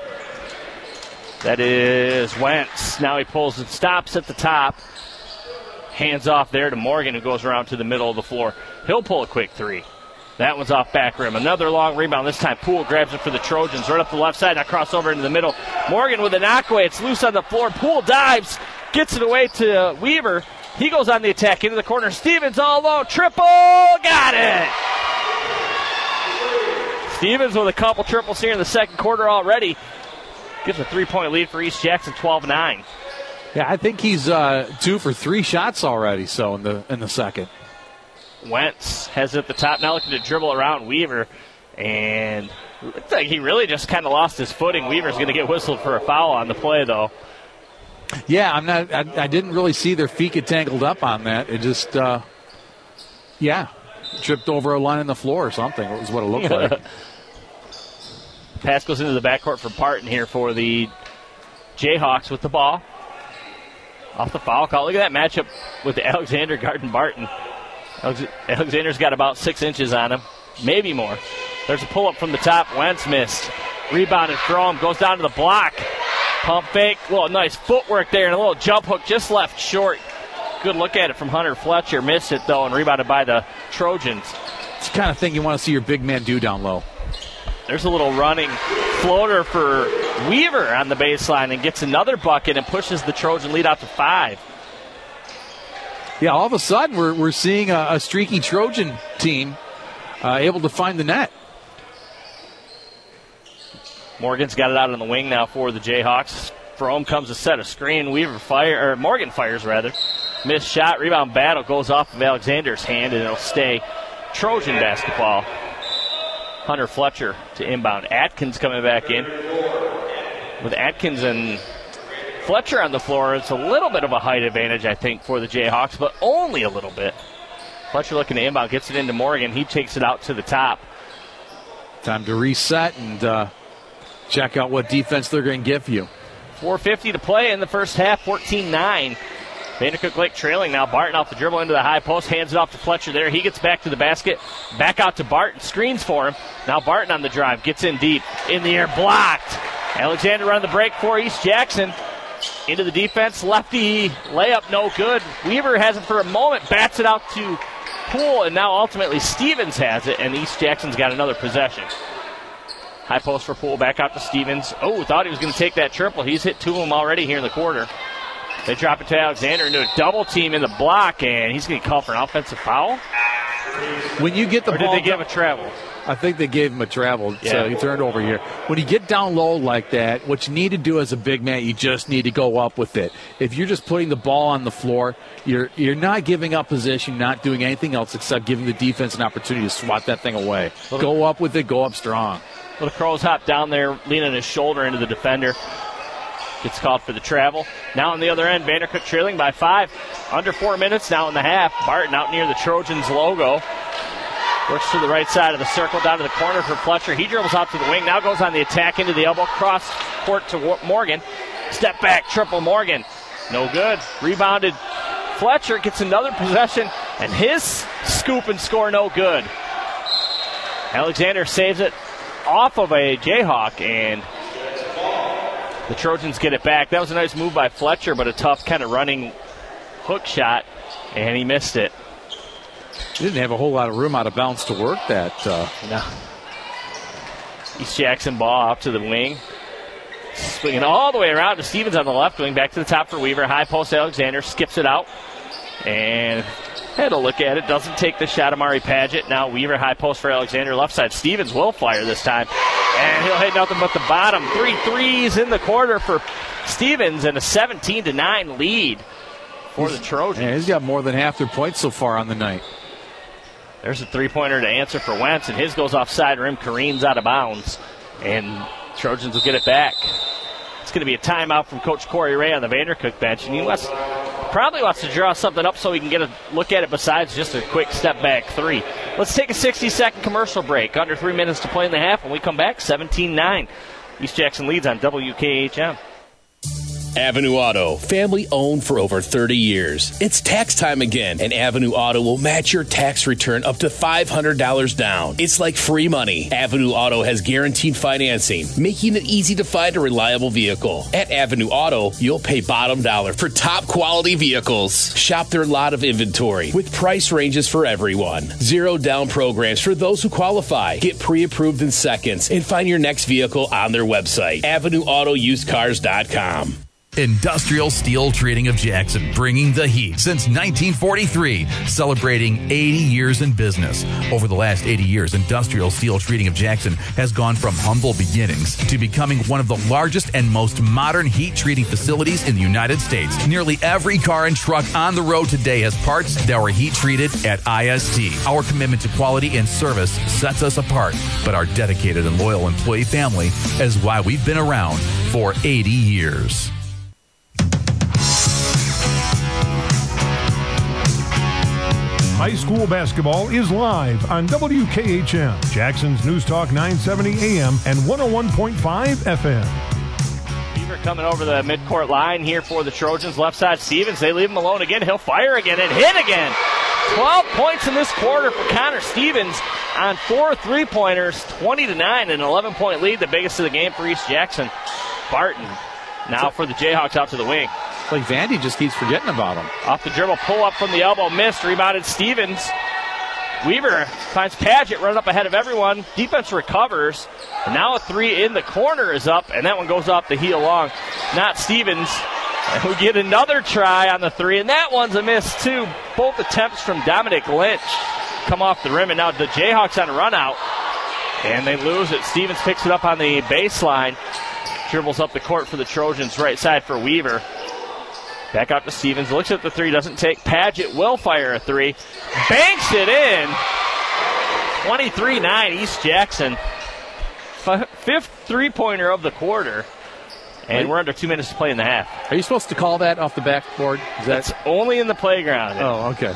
That is Wentz. Now he pulls and stops at the top. Hands off there to Morgan, who goes around to the middle of the floor. He'll pull a quick three. That one's off back rim. Another long rebound. This time Poole grabs it for the Trojans. Right up the left side. Now cross over into the middle. Morgan with a knockaway. It's loose on the floor. Poole dives. Gets it away to Weaver. He goes on the attack into the corner. Stevens all alone. Triple. Got it. Stevens with a couple triples here in the second quarter already. Gives a three-point lead for East Jackson, twelve nine. Yeah, I think he's uh, two for three shots already, so in the in the second. Wentz has it at the top, now looking to dribble around Weaver, and looks like he really just kind of lost his footing. Weaver's going to get whistled for a foul on the play, though. Yeah, I'm not. I, I didn't really see their feet get tangled up on that. It just, uh, yeah, tripped over a line on the floor or something. It was what it looked like. Pass goes into the backcourt for Barton here for the Jayhawks with the ball. Off the foul call. Look at that matchup with Alexander guarding Barton. Alexander's got about six inches on him, maybe more. There's a pull-up from the top. Wentz missed. Rebounded from him. Goes down to the block. Pump fake. Well, nice footwork there and a little jump hook just left short. Good look at it from Hunter Fletcher. Missed it, though, and rebounded by the Trojans. It's the kind of thing you want to see your big man do down low. There's a little running floater for Weaver on the baseline and gets another bucket and pushes the Trojan lead out to five. Yeah, all of a sudden we're we're seeing a, a streaky Trojan team uh, able to find the net. Morgan's got it out on the wing now for the Jayhawks. From comes a set of screen. Weaver fire or Morgan fires rather. Missed shot. Rebound battle goes off of Alexander's hand and it'll stay Trojan basketball. Hunter Fletcher to inbound. Atkins coming back in. With Atkins and Fletcher on the floor, it's a little bit of a height advantage, I think, for the Jayhawks, but only a little bit. Fletcher looking to inbound, gets it into Morgan. He takes it out to the top. Time to reset and uh, check out what defense they're going to give you. four fifty to play in the first half, fourteen nine. Vandercook Lake trailing now. Barton off the dribble into the high post, hands it off to Fletcher there. He gets back to the basket, back out to Barton, screens for him. Now Barton on the drive, gets in deep, in the air, blocked. Alexander running the break for East Jackson. Into the defense, lefty layup, no good. Weaver has it for a moment, bats it out to Poole, and now ultimately Stevens has it, and East Jackson's got another possession. High post for Poole, back out to Stevens. Oh, thought he was going to take that triple. He's hit two of them already here in the quarter. They drop it to Alexander into a double team in the block, and he's going to call for an offensive foul. when you get the or ball, did they give him a travel? I think they gave him a travel, Yeah. so he turned over here. When you get down low like that, what you need to do as a big man, you just need to go up with it. If you're just putting the ball on the floor, you're you're not giving up position, not doing anything else except giving the defense an opportunity to swat that thing away. Go up with it, go up strong. Little Crow's hop down there, leaning his shoulder into the defender. Gets called for the travel. Now on the other end, Vandercook trailing by five. Under four minutes now in the half. Barton out near the Trojans logo. Works to the right side of the circle, down to the corner for Fletcher. He dribbles out to the wing. Now goes on the attack into the elbow. Cross court to Morgan. Step back, triple Morgan. No good. Rebounded. Fletcher gets another possession, and his scoop and score no good. Alexander saves it off of a Jayhawk, and the Trojans get it back. That was a nice move by Fletcher, but a tough kind of running hook shot, and he missed it. He didn't have a whole lot of room out of bounds to work that. Uh, no. East Jackson ball out to the wing. Swinging all the way around to Stevens on the left wing. Back to the top for Weaver. High post Alexander. Skips it out. And had a look at it. Doesn't take the shot. Amari Paget. Now Weaver high post for Alexander. Left side. Stevens will fire this time. And he'll hit nothing but the bottom. Three threes in the quarter for Stevens. And a seventeen to nine lead for the Trojans. Yeah, he's got more than half their points so far on the night. There's a three-pointer to answer for Wentz, and his goes off side rim, careens out of bounds, and Trojans will get it back. It's going to be a timeout from Coach Corey Ray on the Vandercook bench, and he wants, probably wants to draw something up so he can get a look at it besides just a quick step-back three. Let's take a sixty-second commercial break. Under three minutes to play in the half. When we come back, seventeen nine. East Jackson leads on W K H M. Avenue Auto, family owned for over thirty years. It's tax time again, and Avenue Auto will match your tax return up to five hundred dollars down. It's like free money. Avenue Auto has guaranteed financing, making it easy to find a reliable vehicle. At Avenue Auto, you'll pay bottom dollar for top quality vehicles. Shop their lot of inventory with price ranges for everyone. Zero down programs for those who qualify. Get pre-approved in seconds and find your next vehicle on their website, avenue auto used cars dot com. Industrial Steel Treating of Jackson, bringing the heat since nineteen forty-three, celebrating eighty years in business. Over the last eighty years, Industrial Steel Treating of Jackson has gone from humble beginnings to becoming one of the largest and most modern heat treating facilities in the United States. Nearly every car and truck on the road today has parts that were heat treated at I S T. Our commitment to quality and service sets us apart, but our dedicated and loyal employee family is why we've been around for eighty years. High school basketball is live on W K H M, Jackson's News Talk nine seventy A M and one oh one point five F M. Beaver coming over the midcourt line here for the Trojans. Left side, Stevens. They leave him alone again. He'll fire again and hit again. twelve points in this quarter for Connor Stevens on four three-pointers, twenty to nine, an eleven-point lead, the biggest of the game for East Jackson. Barton now for the Jayhawks out to the wing. Like Vandy just keeps forgetting about him. Off the dribble, pull up from the elbow, missed, rebounded Stevens. Weaver finds Paget running up ahead of everyone. Defense recovers. And now a three in the corner is up, and that one goes off the heel long. Not Stevens. And we get another try on the three, and that one's a miss too. Both attempts from Dominic Lynch come off the rim, and now the Jayhawks on a run out. And they lose it. Stevens picks it up on the baseline. Dribbles up the court for the Trojans, right side for Weaver. Back out to Stevens. Looks at the three. Doesn't take. Paget will fire a three. Banks it in. twenty-three nine East Jackson. F- fifth three-pointer of the quarter. And we're under two minutes to play in the half. Are you supposed to call that off the backboard? Is that... It's only in the playground. Oh, okay.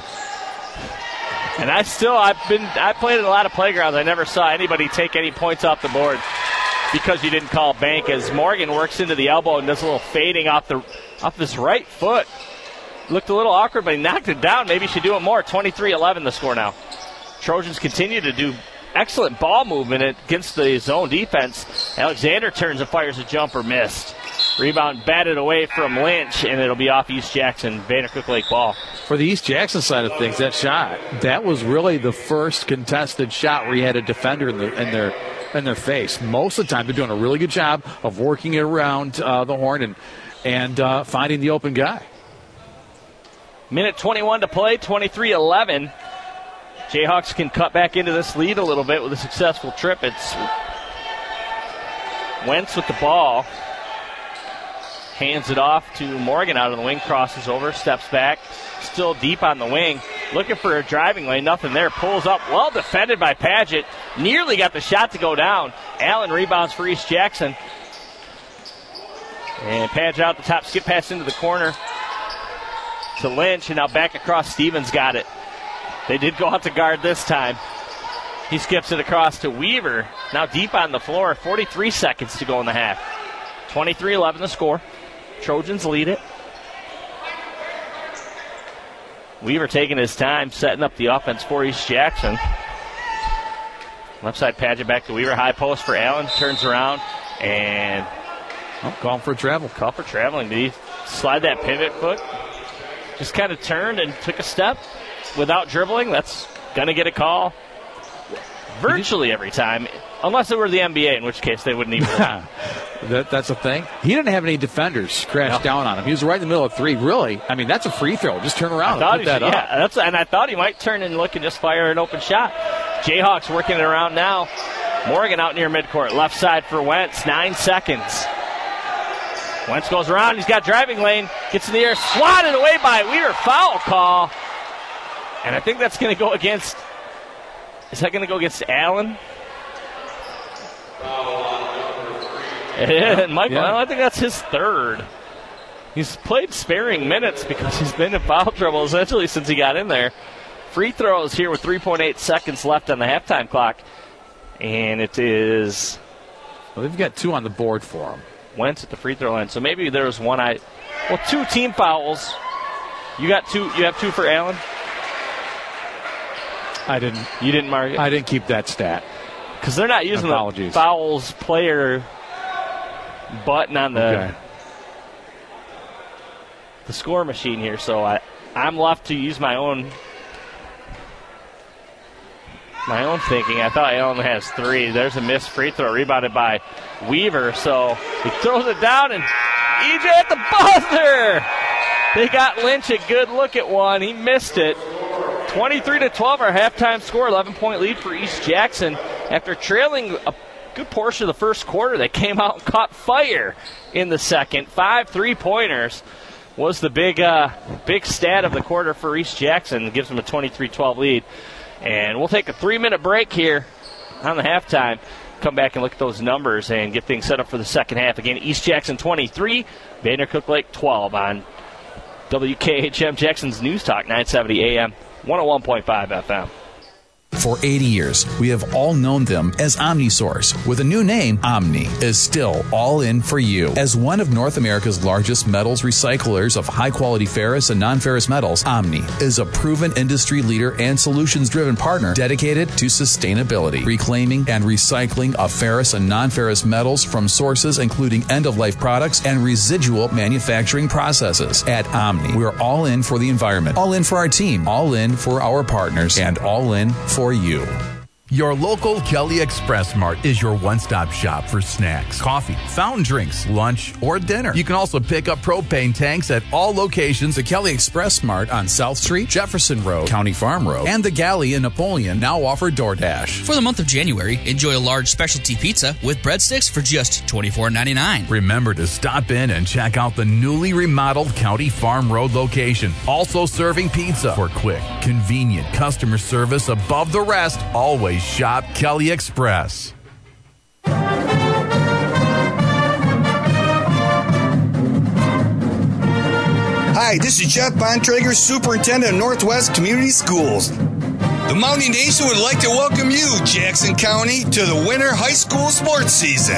And I still, I've been, I played in a lot of playgrounds. I never saw anybody take any points off the board because you didn't call bank, as Morgan works into the elbow and does a little fading off the off his right foot. Looked a little awkward, but he knocked it down. Maybe he should do it more. twenty-three eleven the score now. Trojans continue to do excellent ball movement against the zone defense. Alexander turns and fires a jumper, missed. Rebound batted away from Lynch, and it'll be off East Jackson. Vandercook Lake ball. For the East Jackson side of things, that shot, that was really the first contested shot where you had a defender in, the, in their in their face. Most of the time, they're doing a really good job of working it around uh, the horn and, and uh, finding the open guy. Minute twenty-one to play, twenty-three eleven. Jayhawks can cut back into this lead a little bit with a successful trip. It's Wentz with the ball. Hands it off to Morgan out of the wing, crosses over, steps back, still deep on the wing, looking for a driving lane, nothing there, pulls up, well defended by Paget, nearly got the shot to go down. Allen rebounds for East Jackson. And Paget out the top, skip pass into the corner to Lynch, and now back across, Stevens got it. They did go out to guard this time. He skips it across to Weaver, now deep on the floor, forty-three seconds to go in the half. twenty-three eleven the score. Trojans lead it. Weaver taking his time, setting up the offense for East Jackson. Left side Paget back to Weaver. High post for Allen. Turns around and oh, calling for a travel. Call for traveling. Did he slide that pivot foot? Just kind of turned and took a step without dribbling. That's going to get a call virtually every time, unless it were the N B A, in which case they wouldn't even. that, that's a thing. He didn't have any defenders crash no. down on him. He was right in the middle of three. Really, I mean, that's a free throw. Just turn around and put that yeah, up. That's, and I thought he might turn and look and just fire an open shot. Jayhawks working it around now. Morgan out near midcourt, left side for Wentz. Nine seconds. Wentz goes around. He's got driving lane. Gets in the air, swatted away by Weaver. Foul call. And I think that's going to go against. Is that going to go against Allen? And Michael, yeah. I think that's his third. He's played sparing minutes because he's been in foul trouble essentially since he got in there. Free throws here with three point eight seconds left on the halftime clock. And it is... Well, they've got two on the board for him. Wentz at the free throw line. So maybe there was one I... Well, two team fouls. You got two. You have two for Allen? I didn't. You didn't mark it? I didn't keep that stat. Because they're not using Apologies. the fouls player button on the okay. the score machine here, so I, I'm left to use my own my own thinking. I thought Allen has three. There's a missed free throw, rebounded by Weaver, so he throws it down, and E J at the buzzer! They got Lynch a good look at one. He missed it. twenty-three to twelve, our halftime score, eleven-point lead for East Jackson. After trailing a good portion of the first quarter, they came out and caught fire in the second. Five three-pointers was the big uh, big stat of the quarter for East Jackson. It gives them a twenty-three twelve lead. And we'll take a three-minute break here on the halftime. Come back and look at those numbers and get things set up for the second half. Again, East Jackson twenty-three, Vandercook Lake twelve on W K H M Jackson's News Talk, nine seventy A M, one oh one point five F M. For eighty years, we have all known them as OmniSource. With a new name, Omni is still all in for you. As one of North America's largest metals recyclers of high-quality ferrous and non-ferrous metals, Omni is a proven industry leader and solutions-driven partner dedicated to sustainability, reclaiming and recycling of ferrous and non-ferrous metals from sources including end-of-life products and residual manufacturing processes. At Omni, we're all in for the environment, all in for our team, all in for our partners, and all in for you. Your local Kelly Express Mart is your one-stop shop for snacks, coffee, fountain drinks, lunch, or dinner. You can also pick up propane tanks at all locations. The Kelly Express Mart on South Street, Jefferson Road, County Farm Road, and the Galley in Napoleon now offer DoorDash. For the month of January, enjoy a large specialty pizza with breadsticks for just twenty-four ninety-nine. Remember to stop in and check out the newly remodeled County Farm Road location. Also serving pizza for quick, convenient customer service above the rest. Always shop Kelly Express. Hi, this is Jeff Bontrager, Superintendent of Northwest Community Schools. The Mountie Nation would like to welcome you, Jackson County, to the winter high school sports season.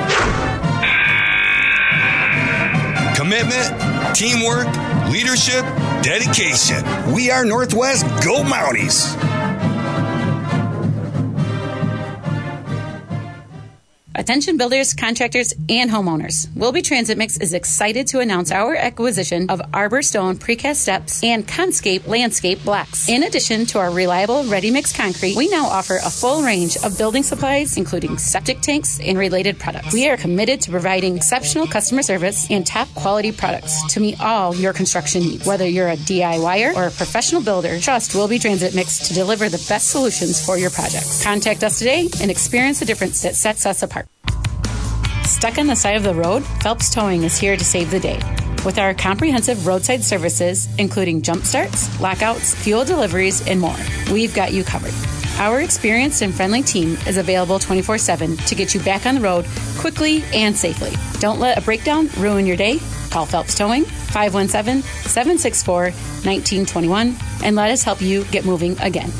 Commitment, teamwork, leadership, dedication. We are Northwest. Go Mounties! Attention builders, contractors, and homeowners. Wilby Transit Mix is excited to announce our acquisition of Arbor Stone Precast Steps and Conscape Landscape Blocks. In addition to our reliable ready-mix concrete, we now offer a full range of building supplies, including septic tanks and related products. We are committed to providing exceptional customer service and top-quality products to meet all your construction needs. Whether you're a D I Y er or a professional builder, trust Wilby Transit Mix to deliver the best solutions for your projects. Contact us today and experience the difference that sets us apart. Stuck on the side of the road? Phelps Towing is here to save the day. With our comprehensive roadside services, including jump starts, lockouts, fuel deliveries, and more, we've got you covered. Our experienced and friendly team is available twenty-four seven to get you back on the road quickly and safely. Don't let a breakdown ruin your day. Call Phelps Towing, five one seven, seven six four, one nine two one, and let us help you get moving again.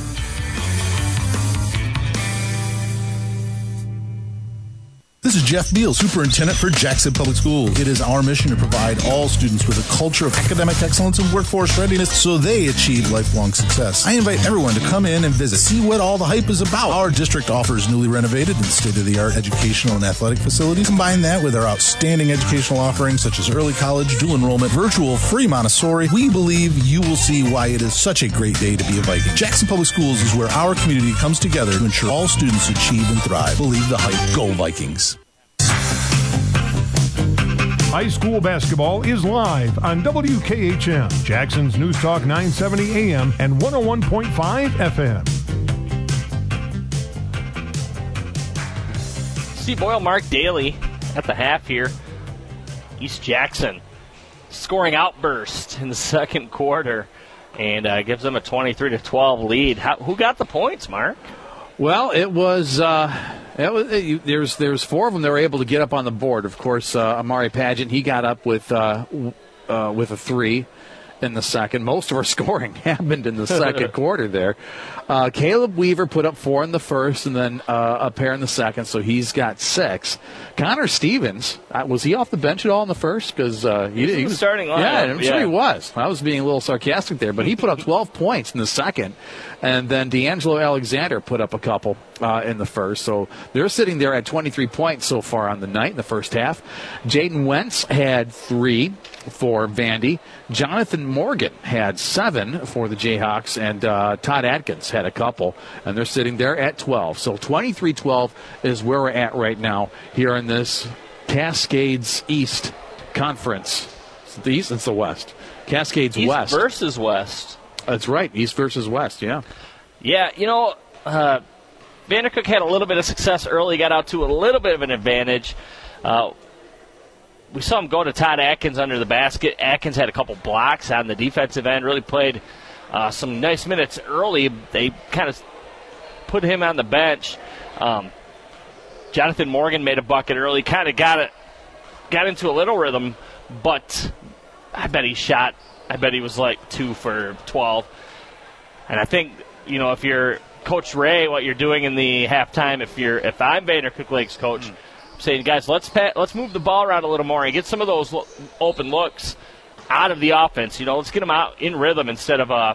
This is Jeff Beal, Superintendent for Jackson Public School. It is our mission to provide all students with a culture of academic excellence and workforce readiness so they achieve lifelong success. I invite everyone to come in and visit, see what all the hype is about. Our district offers newly renovated and state-of-the-art educational and athletic facilities. Combine that with our outstanding educational offerings such as early college, dual enrollment, virtual, free Montessori. We believe you will see why it is such a great day to be a Viking. Jackson Public Schools is where our community comes together to ensure all students achieve and thrive. Believe the hype. Go Vikings. High school basketball is live on W K H M, Jackson's News Talk nine seventy A M and one oh one point five F M. Steve Boyle, Mark Daly at the half here. East Jackson scoring outburst in the second quarter and uh, gives them a twenty-three to twelve lead. How, who got the points, Mark? Well, it was, uh, it was it, you, there's there's four of them that were able to get up on the board. Of course, uh, Amari Pageant, he got up with uh, uh, with a three in the second. Most of our scoring happened in the second quarter there. Uh, Caleb Weaver put up four in the first and then uh, a pair in the second, so he's got six. Connor Stevens, uh, was he off the bench at all in the first? Because uh, he, he, he was starting lineup. Yeah, I'm yeah. sure he was. I was being a little sarcastic there, but he put up twelve points in the second. And then D'Angelo Alexander put up a couple uh, in the first. So they're sitting there at twenty-three points so far on the night in the first half. Jaden Wentz had three for Vandy. Jonathan Morgan had seven for the Jayhawks. And uh, Todd Atkins had a couple. And they're sitting there at twelve. So twenty-three twelve is where we're at right now here in this Cascades East Conference. It's the East, it's the West. Cascades East West. versus West. That's right, East versus West, yeah. Yeah, you know, uh, Vandercook had a little bit of success early, got out to a little bit of an advantage. Uh, we saw him go to Todd Atkins under the basket. Atkins had a couple blocks on the defensive end, really played uh, some nice minutes early. They kind of put him on the bench. Um, Jonathan Morgan made a bucket early, kind of got it, got into a little rhythm, but I bet he shot. I bet he was like two for twelve. And I think, you know, if you're Coach Ray, what you're doing in the halftime, if you're if I'm Vandercook Lake's coach, mm. I'm saying, guys, let's pat, let's move the ball around a little more and get some of those lo- open looks out of the offense. You know, let's get them out in rhythm instead of uh,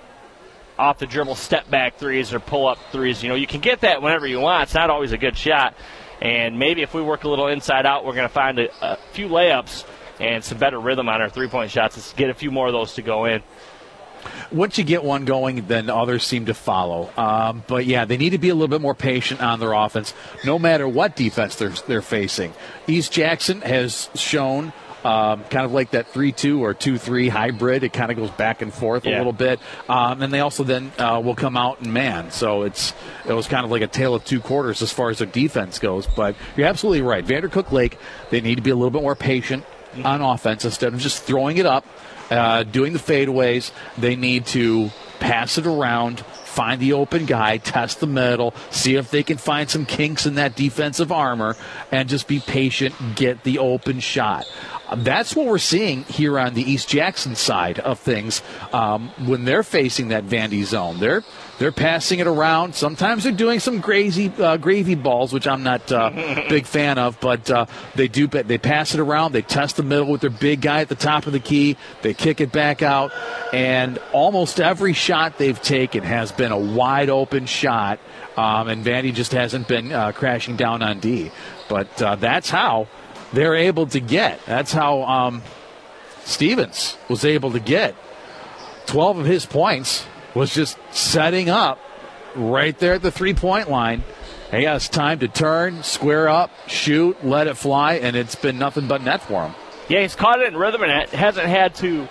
off the dribble step back threes or pull up threes. You know, you can get that whenever you want. It's not always a good shot. And maybe if we work a little inside out, we're going to find a, a few layups and some better rhythm on our three-point shots. Let's get a few more of those to go in. Once you get one going, then others seem to follow. Um, but, yeah, they need to be a little bit more patient on their offense, no matter what defense they're, they're facing. East Jackson has shown um, kind of like that three two or two three hybrid. It kind of goes back and forth yeah. a little bit. Um, and they also then uh, will come out and man. So it's it was kind of like a tale of two quarters as far as their defense goes. But you're absolutely right. Vandercook Lake, they need to be a little bit more patient on offense instead of just throwing it up, uh, doing the fadeaways. They need to pass it around, find the open guy, test the middle, see if they can find some kinks in that defensive armor, and just be patient, get the open shot. That's what we're seeing here on the East Jackson side of things um, when they're facing that Vandy zone. They're they're passing it around. Sometimes they're doing some crazy uh, gravy balls, which I'm not a uh, big fan of, but uh, they do. They pass it around. They test the middle with their big guy at the top of the key. They kick it back out, and almost every shot they've taken has been a wide open shot, um, and Vandy just hasn't been uh, crashing down on D. But uh, that's how they're able to get. That's how um, Stevens was able to get twelve of his points, was just setting up right there at the three-point line. He has time to turn, square up, shoot, let it fly, and it's been nothing but net for him. Yeah, he's caught it in rhythm and hasn't had to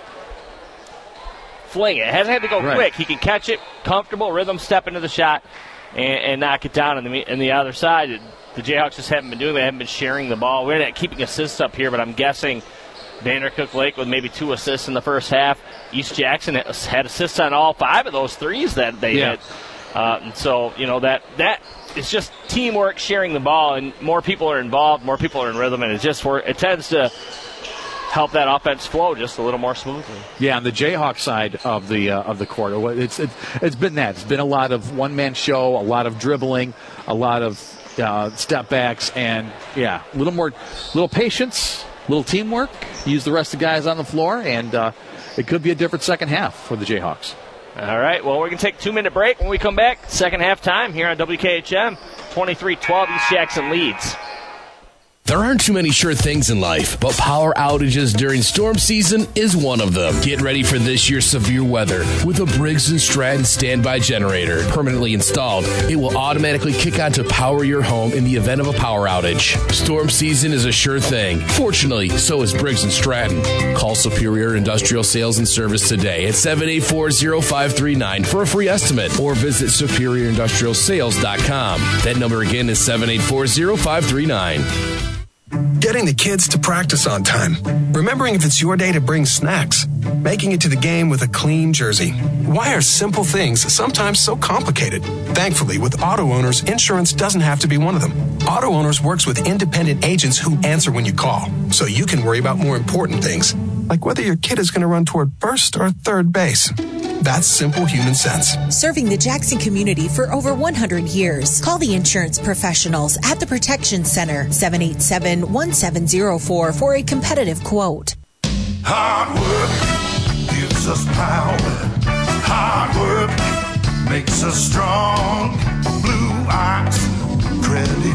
fling it. Hasn't had to go right. quick. He can catch it, comfortable, rhythm, step into the shot, and, and knock it down on the, on the other side. The Jayhawks just haven't been doing that. They haven't been sharing the ball. We're not keeping assists up here, but I'm guessing Vandercook Lake with maybe two assists in the first half. East Jackson had assists on all five of those threes that they yeah. hit. Uh, and so, you know, that that it's just teamwork, sharing the ball, and more people are involved, more people are in rhythm, and it just it tends to help that offense flow just a little more smoothly. Yeah, on the Jayhawk side of the uh, of the court, it's, it's it's been that. It's been a lot of one-man show, a lot of dribbling, a lot of uh, step backs, and, yeah, a little more, little patience, little teamwork. Use the rest of the guys on the floor, and uh, it could be a different second half for the Jayhawks. All right, well, we're going to take a two-minute break. When we come back, second half time here on W K H M, twenty-three twelve, East Jackson leads. There aren't too many sure things in life, but power outages during storm season is one of them. Get ready for this year's severe weather with a Briggs and Stratton standby generator. Permanently installed, it will automatically kick on to power your home in the event of a power outage. Storm season is a sure thing. Fortunately, so is Briggs and Stratton. Call Superior Industrial Sales and Service today at seven eight four, zero five three nine for a free estimate, or visit superior industrial sales dot com. That number again is seven eight four, zero five three nine. Getting the kids to practice on time. Remembering if it's your day to bring snacks. Making it to the game with a clean jersey. Why are simple things sometimes so complicated? Thankfully, with Auto Owners, insurance doesn't have to be one of them. Auto Owners works with independent agents who answer when you call, so you can worry about more important things, like whether your kid is going to run toward first or third base. That's simple human sense. Serving the Jackson community for over one hundred years. Call the insurance professionals at the Protection Center, seven eight seven, one seven zero four for a competitive quote. Hard work gives us power. Hard work makes us strong. Blue Ox Credit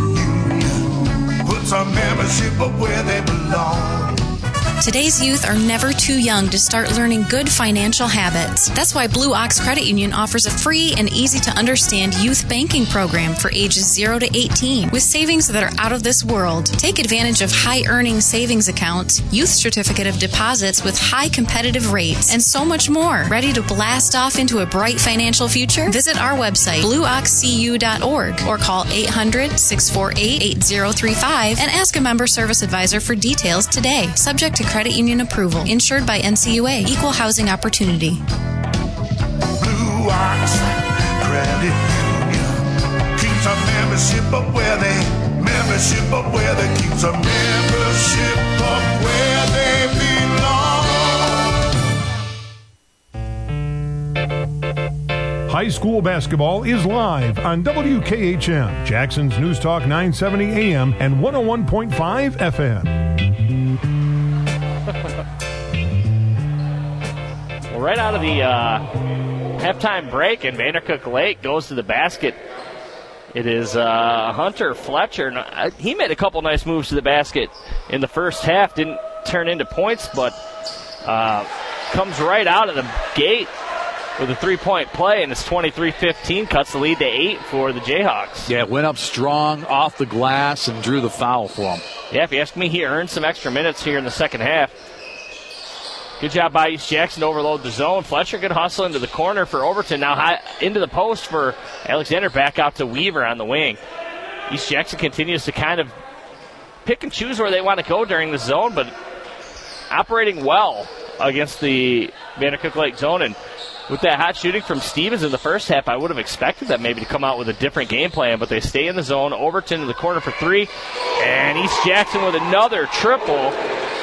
Union puts our membership up where they belong. Today's youth are never too young to start learning good financial habits. That's why Blue Ox Credit Union offers a free and easy-to-understand youth banking program for ages zero to eighteen with savings that are out of this world. Take advantage of high-earning savings accounts, youth certificate of deposits with high competitive rates, and so much more. Ready to blast off into a bright financial future? Visit our website, blue ox c u dot org, or call eight hundred, six four eight, eight zero three five and ask a member service advisor for details today. Subject to credit union approval. Insured by N C U A. Equal housing opportunity. Blue Ox Credit Union keeps our membership up where they membership up where they keeps our membership up where they belong. High school basketball is live on W K H M, Jackson's News Talk nine seventy A M and one oh one point five F M. Well, right out of the uh, halftime break, and Vandercook Lake goes to the basket. It is uh, Hunter Fletcher. He made a couple nice moves to the basket in the first half. Didn't turn into points, but uh, comes right out of the gate with a three-point play, and it's twenty-three fifteen, cuts the lead to eight for the Jayhawks. Yeah, went up strong off the glass and drew the foul for him. Yeah, if you ask me, he earned some extra minutes here in the second half. Good job by East Jackson to overload the zone. Fletcher good hustle into the corner for Overton. Now high, into the post for Alexander. Back out to Weaver on the wing. East Jackson continues to kind of pick and choose where they want to go during the zone, but operating well against the Vandercook Lake zone. And with that hot shooting from Stevens in the first half, I would have expected them maybe to come out with a different game plan, but they stay in the zone. Overton in the corner for three. And East Jackson with another triple.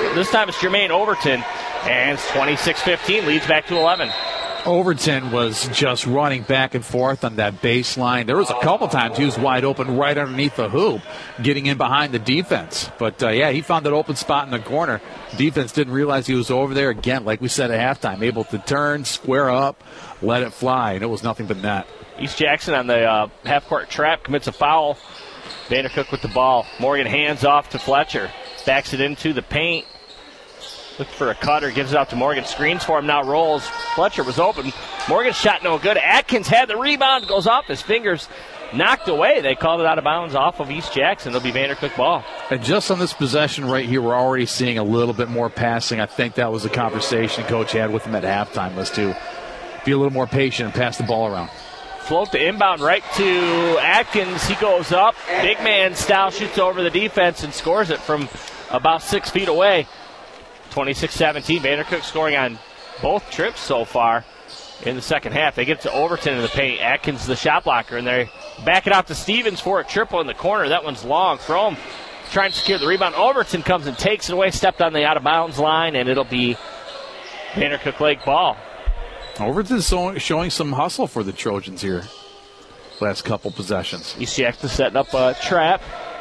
this time it's Jermaine Overton, and it's twenty-six fifteen, leads back to eleven. Overton was just running back and forth on that baseline. There was a couple times he was wide open right underneath the hoop, getting in behind the defense. But, uh, yeah, he found that open spot in the corner. Defense didn't realize he was over there. Again, like we said at halftime, able to turn, square up, let it fly, and it was nothing but net. East Jackson on the uh, half-court trap commits a foul. Vandercook with the ball. Morgan hands off to Fletcher. Backs it into the paint. Looking for a cutter, gives it out to Morgan. Screens for him, now rolls. Fletcher was open. Morgan's shot no good. Atkins had the rebound, goes off his fingers, knocked away. They called it out of bounds off of East Jackson. It'll be Vandercook ball. And just on this possession right here, we're already seeing a little bit more passing. I think that was the conversation Coach had with him at halftime, was to be a little more patient and pass the ball around. Float the inbound right to Atkins. He goes up. Big man style, shoots over the defense and scores it from about six feet away. twenty-six seventeen. Vandercook scoring on both trips so far in the second half. They get to Overton in the paint. Atkins the shot blocker, and they back it out to Stevens for a triple in the corner. That one's long. Frome trying to secure the rebound. Overton comes and takes it away, stepped on the out-of-bounds line, and it'll be Vandercook Lake ball. Overton's showing some hustle for the Trojans here last couple possessions. East Jackson setting up a trap.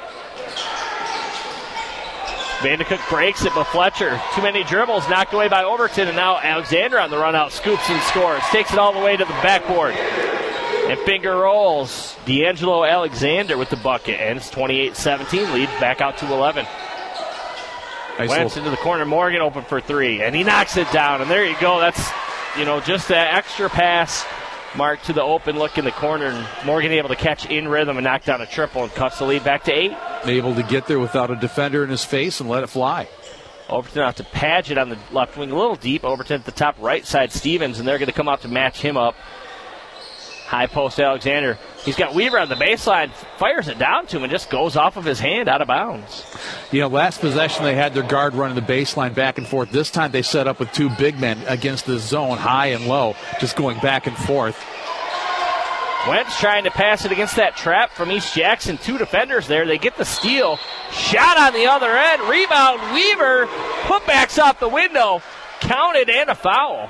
Vandercook breaks it, but Fletcher, too many dribbles, knocked away by Overton, and now Alexander on the run out, scoops and scores. Takes it all the way to the backboard. And finger rolls. D'Angelo Alexander with the bucket, and it's twenty-eight seventeen, lead back out to eleven. Nice Wentz little... into the corner, Morgan open for three, and he knocks it down, and there you go. That's, you know, just that extra pass mark to the open look in the corner, and Morgan able to catch in rhythm and knock down a triple and cuts the lead back to eight. Able to get there without a defender in his face and let it fly. Overton out to Paget on the left wing, a little deep. Overton at the top right side, Stevens, and they're going to come out to match him up. High post Alexander. He's got Weaver on the baseline, fires it down to him, and just goes off of his hand out of bounds. You know, last possession they had their guard running the baseline back and forth. This time they set up with two big men against the zone, high and low, just going back and forth. Wentz trying to pass it against that trap from East Jackson. Two defenders there. They get the steal. Shot on the other end. Rebound, Weaver. Putbacks off the window. Counted and a foul.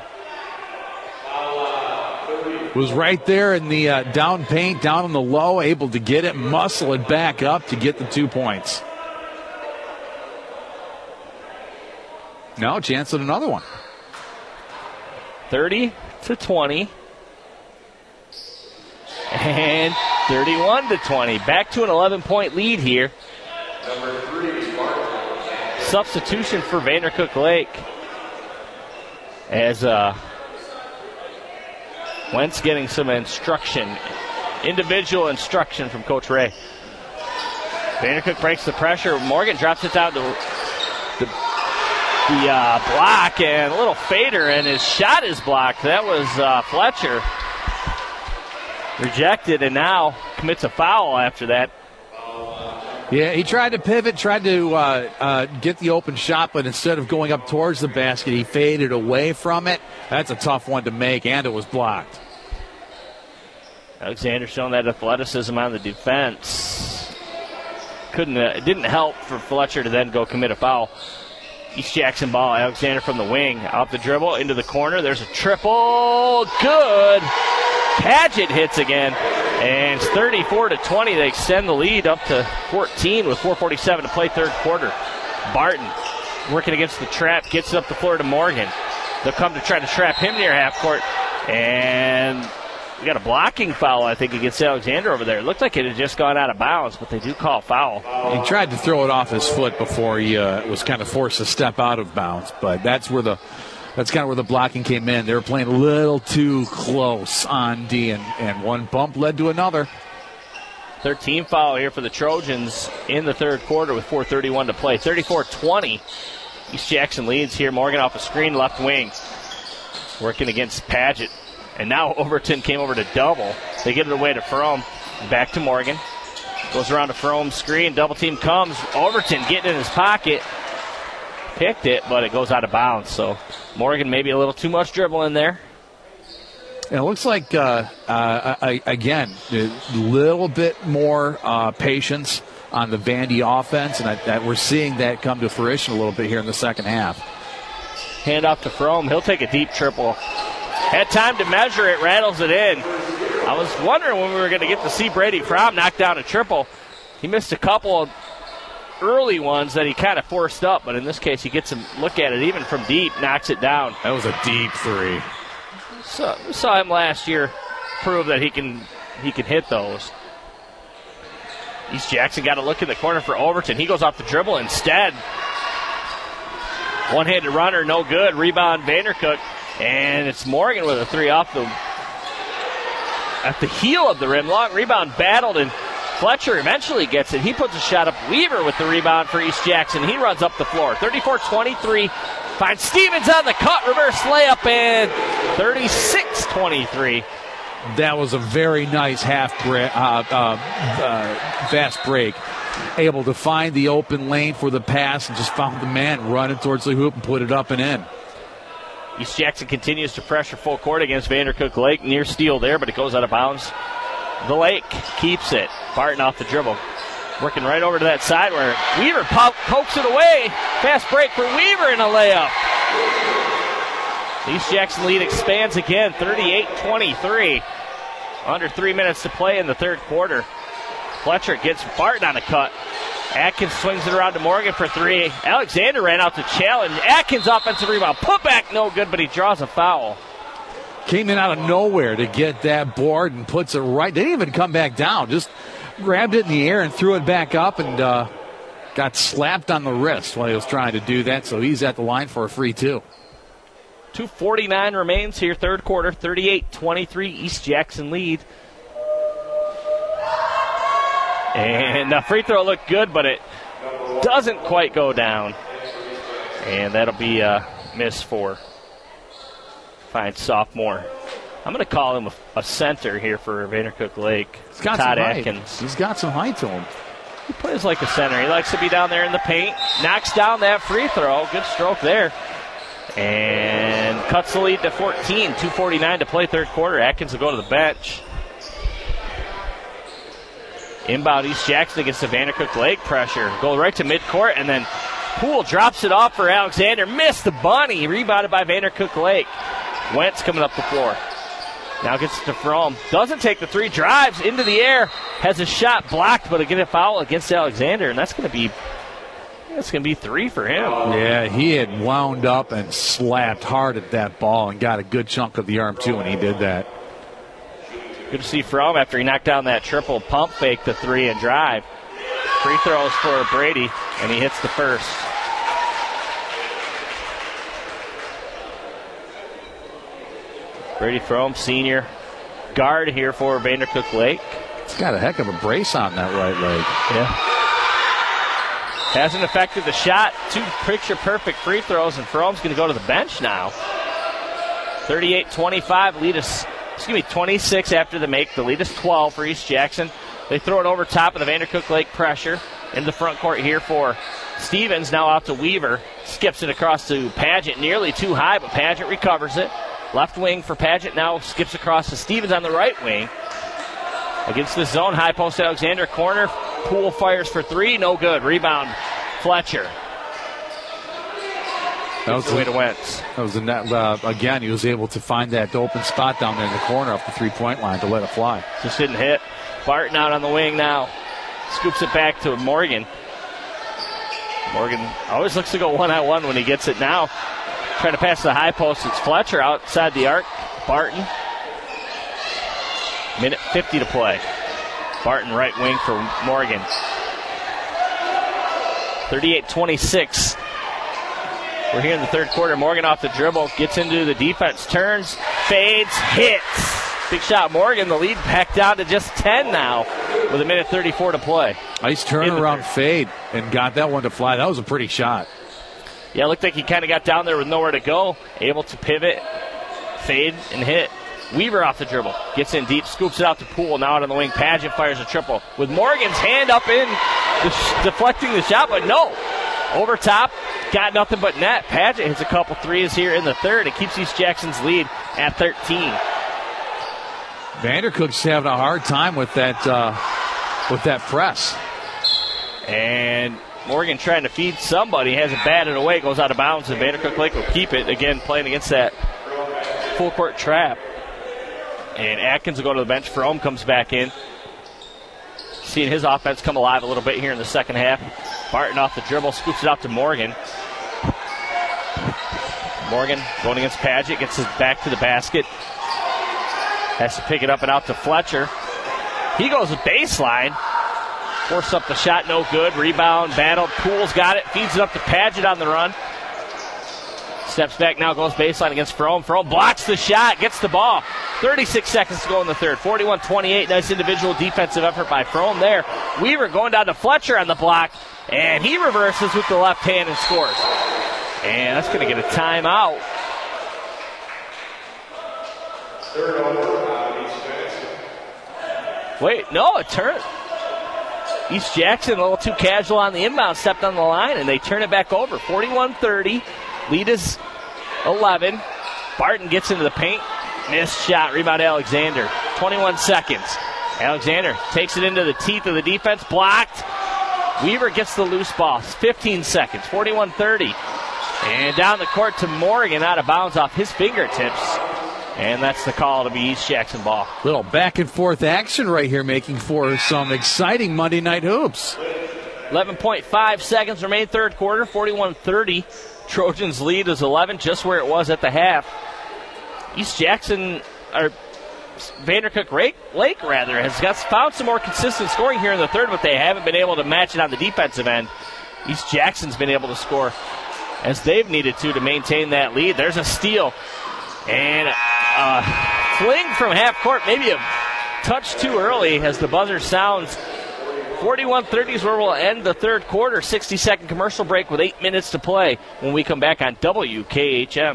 Was right there in the uh, down paint, down on the low, able to get it, muscle it back up to get the two points. Now, chance at another one. thirty to twenty. And thirty-one to twenty. Back to an eleven-point lead here. Number three, substitution for Vandercook Lake. As uh, Wentz getting some instruction, individual instruction from Coach Ray. Vandercook breaks the pressure. Morgan drops it down to the, the uh, block, and a little fader, and his shot is blocked. That was uh, Fletcher. Rejected, and now commits a foul after that. Yeah, he tried to pivot, tried to uh, uh, get the open shot, but instead of going up towards the basket, he faded away from it. That's a tough one to make, and it was blocked. Alexander showing that athleticism on the defense. Couldn't, uh, it didn't help for Fletcher to then go commit a foul. East Jackson ball. Alexander from the wing, out the dribble, into the corner. There's a triple. Good. Paget hits again, and it's thirty-four to twenty. They extend the lead up to fourteen with four forty-seven to play third quarter. Barton working against the trap, gets it up the floor to Morgan. They'll come to try to trap him near half court, and we got a blocking foul, I think, against Alexander over there. It looked like it had just gone out of bounds, but they do call foul. He tried to throw it off his foot before he uh, was kind of forced to step out of bounds, but that's where the That's kind of where the blocking came in. They were playing a little too close on D, and, and one bump led to another. thirteen foul here for the Trojans in the third quarter with four thirty-one to play. thirty-four twenty. East Jackson leads here. Morgan off a screen, left wing. Working against Paget. And now Overton came over to double. They get it away to Frome. Back to Morgan. Goes around to Frome's screen. Double team comes. Overton getting in his pocket. Picked it, but it goes out of bounds. So Morgan maybe a little too much dribble in there. And it looks like, uh, uh, I, again, a little bit more uh, patience on the Vandy offense, and I, I, we're seeing that come to fruition a little bit here in the second half. Hand off to Fromm. He'll take a deep triple. Had time to measure it, rattles it in. I was wondering when we were going to get to see Brady Fromm knock down a triple. He missed a couple of early ones that he kind of forced up, but in this case he gets a look at it even from deep, knocks it down. That was a deep three. So, we saw him last year prove that he can he can hit those. East Jackson got a look in the corner for Overton. He goes off the dribble instead. One-handed runner, no good. Rebound Vandercook, and it's Morgan with a three off the at the heel of the rim. Long rebound battled, and Fletcher eventually gets it. He puts a shot up. Weaver with the rebound for East Jackson. He runs up the floor. thirty-four twenty-three. Finds Stevens on the cut. Reverse layup, and thirty-six twenty-three. That was a very nice half break, uh, uh, uh, fast break. Able to find the open lane for the pass and just found the man running towards the hoop and put it up and in. East Jackson continues to pressure full court against Vandercook Lake. Near steal there, but it goes out of bounds. The Lake keeps it. Barton off the dribble. Working right over to that side where Weaver po- pokes it away. Fast break for Weaver and a layup. The East Jackson lead expands again, thirty-eight twenty-three. Under three minutes to play in the third quarter. Fletcher gets Barton on the cut. Atkins swings it around to Morgan for three. Alexander ran out to challenge. Atkins offensive rebound. Put back no good, but he draws a foul. Came in out of nowhere to get that board and puts it right. They didn't even come back down. Just grabbed it in the air and threw it back up and uh, got slapped on the wrist while he was trying to do that. So he's at the line for a free two. two forty-nine remains here, third quarter. thirty-eight twenty-three, East Jackson lead. And the free throw looked good, but it doesn't quite go down. And that'll be a miss for fine sophomore. I'm going to call him a, a center here for Vandercook Lake. He's got Todd some Atkins. height. He's got some height to him. He plays like a center. He likes to be down there in the paint. Knocks down that free throw. Good stroke there. And cuts the lead to fourteen. two forty-nine to play third quarter. Atkins will go to the bench. Inbound East Jackson against the Vandercook Lake pressure. Go right to midcourt, and then Poole drops it off for Alexander. Missed the bunny. Rebounded by Vandercook Lake. Wentz coming up the floor. Now gets it to Fromm. Doesn't take the three. Drives into the air. Has a shot blocked, but again a foul against Alexander, and that's going to be that's going to be three for him. Yeah, he had wound up and slapped hard at that ball and got a good chunk of the arm, too, when he did that. Good to see Fromm after he knocked down that triple pump fake the three and drive. Free throws for Brady, and he hits the first. Brady Fromm, senior guard here for Vandercook Lake. He's got a heck of a brace on that right leg. Yeah. Hasn't affected the shot. Two picture-perfect free throws, and Fromm's going to go to the bench now. thirty-eight twenty-five, lead us, excuse me, twenty-six after the make. The lead is twelve for East Jackson. They throw it over top of the Vandercook Lake pressure in the front court here for Stevens. Now out to Weaver. Skips it across to Pageant. Nearly too high, but Pageant recovers it. Left wing for Pageant now skips across to Stevens on the right wing. Against the zone, high post Alexander, corner. Poole fires for three, no good. Rebound, Fletcher. That was the way to Wentz. That was the net. Uh, again, he was able to find that open spot down there in the corner off the three-point line to let it fly. Just didn't hit. Barton out on the wing now. Scoops it back to Morgan. Morgan always looks to go one-on-one when he gets it now. Trying to pass the high post. It's Fletcher outside the arc. Barton. Minute fifty to play. Barton right wing for Morgan. thirty-eight twenty-six. We're here in the third quarter. Morgan off the dribble. Gets into the defense. Turns. Fades. Hits. Big shot Morgan. The lead back down to just ten now with a minute thirty-four to play. Nice turnaround fade and got that one to fly. That was a pretty shot. Yeah, it looked like he kind of got down there with nowhere to go. Able to pivot, fade, and hit. Weaver off the dribble. Gets in deep, scoops it out to Poole. Now out on the wing. Pageant fires a triple. With Morgan's hand up in, sh- deflecting the shot, but no. Over top, got nothing but net. Pageant hits a couple threes here in the third. It keeps East Jackson's lead at thirteen. Vandercook's having a hard time with that uh, with that press. And Morgan trying to feed somebody, has it batted away, goes out of bounds, and Vandercook Lake will keep it. Again, playing against that full court trap. And Atkins will go to the bench. Frome comes back in. Seeing his offense come alive a little bit here in the second half. Barton off the dribble, scoops it out to Morgan. Morgan going against Paget, gets his back to the basket. Has to pick it up and out to Fletcher. He goes to baseline. Force up the shot, no good. Rebound, battled. Poole's got it. Feeds it up to Paget on the run. Steps back now, goes baseline against Frome. Frome blocks the shot, gets the ball. thirty-six seconds to go in the third. forty-one twenty-eight. Nice individual defensive effort by Frome there. Weaver going down to Fletcher on the block, and he reverses with the left hand and scores. And that's going to get a timeout. Wait, no, it turned. East Jackson a little too casual on the inbound, stepped on the line, and they turn it back over. forty-one thirty. Lead is eleven. Barton gets into the paint. Missed shot. Rebound Alexander. twenty-one seconds. Alexander takes it into the teeth of the defense. Blocked. Weaver gets the loose ball. fifteen seconds. forty-one thirty. And down the court to Morgan, out of bounds off his fingertips. And that's the call to be East Jackson ball. Little back and forth action right here, making for some exciting Monday night hoops. eleven point five seconds remain third quarter. forty-one thirty. Trojans lead is eleven, just where it was at the half. East Jackson, or Vandercook Lake, Lake rather, has got found some more consistent scoring here in the third, but they haven't been able to match it on the defensive end. East Jackson's been able to score as they've needed to to maintain that lead. There's a steal. And a fling from half court, maybe a touch too early as the buzzer sounds. forty-one thirty is where we'll end the third quarter. sixty-second commercial break with eight minutes to play when we come back on W K H M.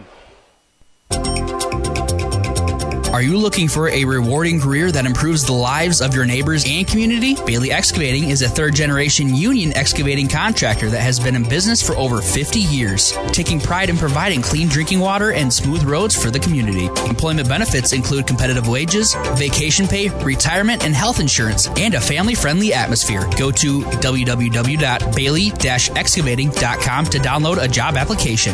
Are you looking for a rewarding career that improves the lives of your neighbors and community? Bailey Excavating is a third-generation union excavating contractor that has been in business for over fifty years, taking pride in providing clean drinking water and smooth roads for the community. Employment benefits include competitive wages, vacation pay, retirement and health insurance, and a family-friendly atmosphere. Go to w w w dot bailey dash excavating dot com to download a job application.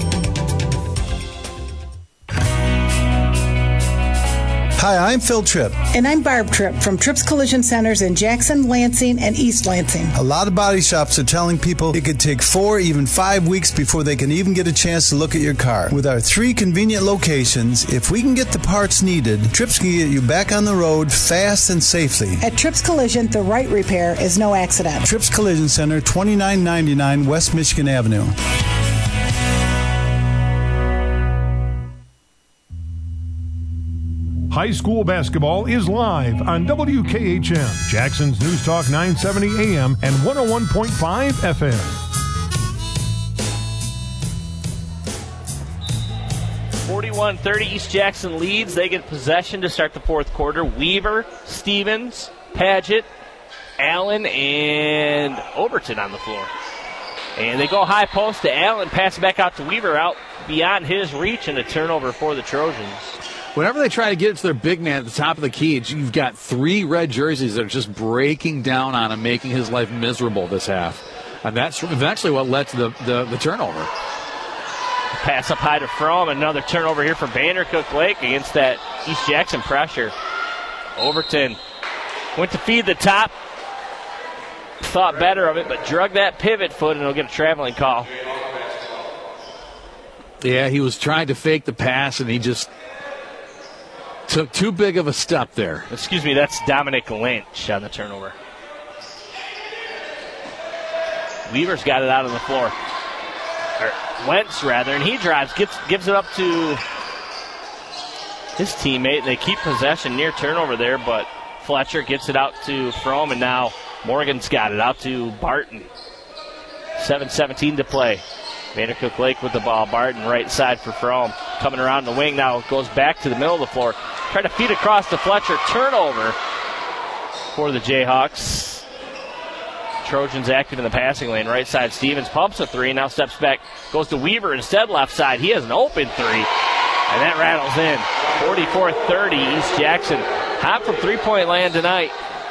Hi, I'm Phil Tripp. And I'm Barb Tripp from Tripp's Collision Centers in Jackson, Lansing, and East Lansing. A lot of body shops are telling people it could take four, even five weeks before they can even get a chance to look at your car. With our three convenient locations, if we can get the parts needed, Tripp's can get you back on the road fast and safely. At Tripp's Collision, the right repair is no accident. Tripp's Collision Center, twenty-nine ninety-nine West Michigan Avenue. High school basketball is live on W K H M, Jackson's News Talk nine seventy A M and one oh one point five F M. forty-one thirty, East Jackson leads. They get possession to start the fourth quarter. Weaver, Stevens, Paget, Allen, and Overton on the floor. And they go high post to Allen, pass it back out to Weaver, out beyond his reach, and a turnover for the Trojans. Whenever they try to get it to their big man at the top of the key, you've got three red jerseys that are just breaking down on him, making his life miserable this half. And that's eventually what led to the, the, the turnover. Pass up high to Frome. Another turnover here for Vandercook Lake against that East Jackson pressure. Overton went to feed the top. Thought better of it, but drug that pivot foot, and he'll get a traveling call. Yeah, he was trying to fake the pass, and he just took too big of a step there. Excuse me, that's Dominic Lynch on the turnover. Weaver's got it out on the floor. Or Wentz, rather, and he drives, gets, gives it up to his teammate, and they keep possession near turnover there, but Fletcher gets it out to Frome, and now Morgan's got it out to Barton. seven seventeen to play. Vandercook Lake with the ball. Barton right side for Frome. Coming around the wing now, goes back to the middle of the floor. Try to feed across to Fletcher. Turnover for the Jayhawks. Trojans active in the passing lane. Right side, Stevens pumps a three. Now steps back. Goes to Weaver instead left side. He has an open three. And that rattles in. forty-four thirty. East Jackson hot from three-point land tonight.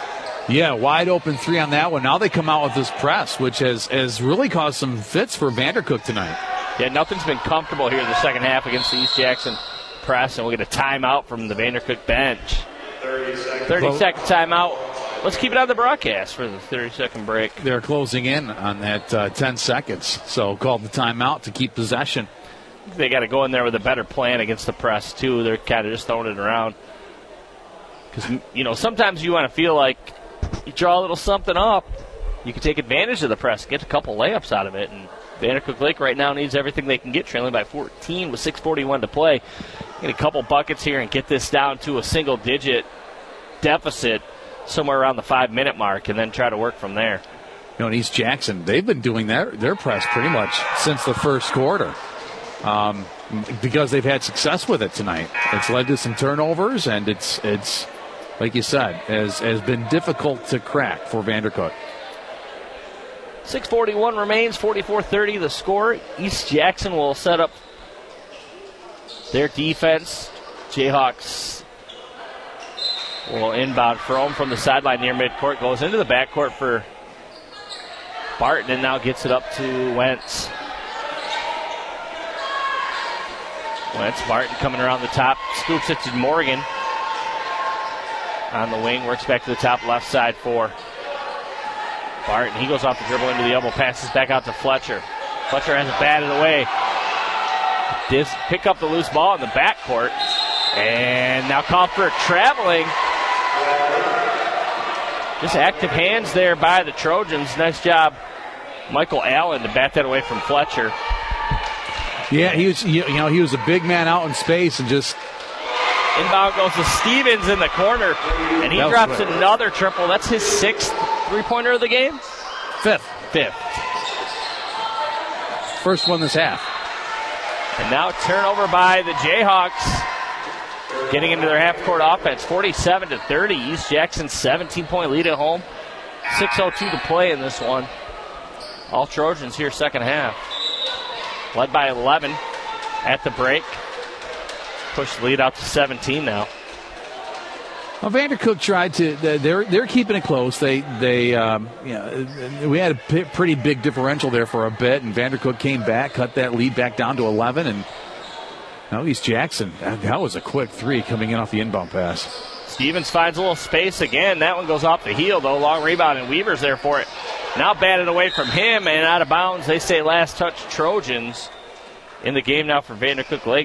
Yeah, wide open three on that one. Now they come out with this press, which has, has really caused some fits for Vandercook tonight. Yeah, nothing's been comfortable here in the second half against the East Jackson press, and we'll get a timeout from the Vandercook bench. thirty-second timeout. Let's keep it on the broadcast for the thirty-second break. They're closing in on that uh, ten seconds, so called the timeout to keep possession. They got to go in there with a better plan against the press, too. They're kind of just throwing it around. Because, you know, sometimes you want to feel like you draw a little something up, you can take advantage of the press, get a couple layups out of it. And Vandercook Lake right now needs everything they can get, trailing by fourteen with six forty-one to play. Get a couple buckets here and get this down to a single-digit deficit somewhere around the five-minute mark, and then try to work from there. You know, in East Jackson, they've been doing their, their press pretty much since the first quarter. Um, because they've had success with it tonight. It's led to some turnovers, and it's, it's like you said, has, has been difficult to crack for Vandercook. six forty-one remains, forty-four thirty the score. East Jackson will set up their defense. Jayhawks will inbound Frome from the sideline near midcourt. Goes into the backcourt for Barton, and now gets it up to Wentz. Wentz, Barton coming around the top, scoops it to Morgan. On the wing, works back to the top left side for Barton. He goes off the dribble into the elbow, passes back out to Fletcher. Fletcher has it batted away. Dis- pick up the loose ball in the backcourt. And now called for traveling. Just active hands there by the Trojans. Nice job, Michael Allen, to bat that away from Fletcher. Yeah, he was. You know, he was a big man out in space and just. Inbound goes to Stevens in the corner, and he drops good. another triple. That's his sixth three-pointer of the game. Fifth. Fifth. First one this half. And now turnover by the Jayhawks, getting into their half-court offense, forty-seven to thirty. East Jackson seventeen-point lead at home. six oh two to play in this one. All Trojans here second half. Led by eleven at the break. Push the lead out to seventeen now. Well, Vandercook tried to. They're they're keeping it close. They they um, you know, we had a p- pretty big differential there for a bit, and Vandercook came back, cut that lead back down to eleven, and now East Jackson. That was a quick three coming in off the inbound pass. Stevens finds a little space again. That one goes off the heel though. Long rebound, and Weaver's there for it. Now batted away from him and out of bounds. They say last touch Trojans. In the game now for Vandercook Lake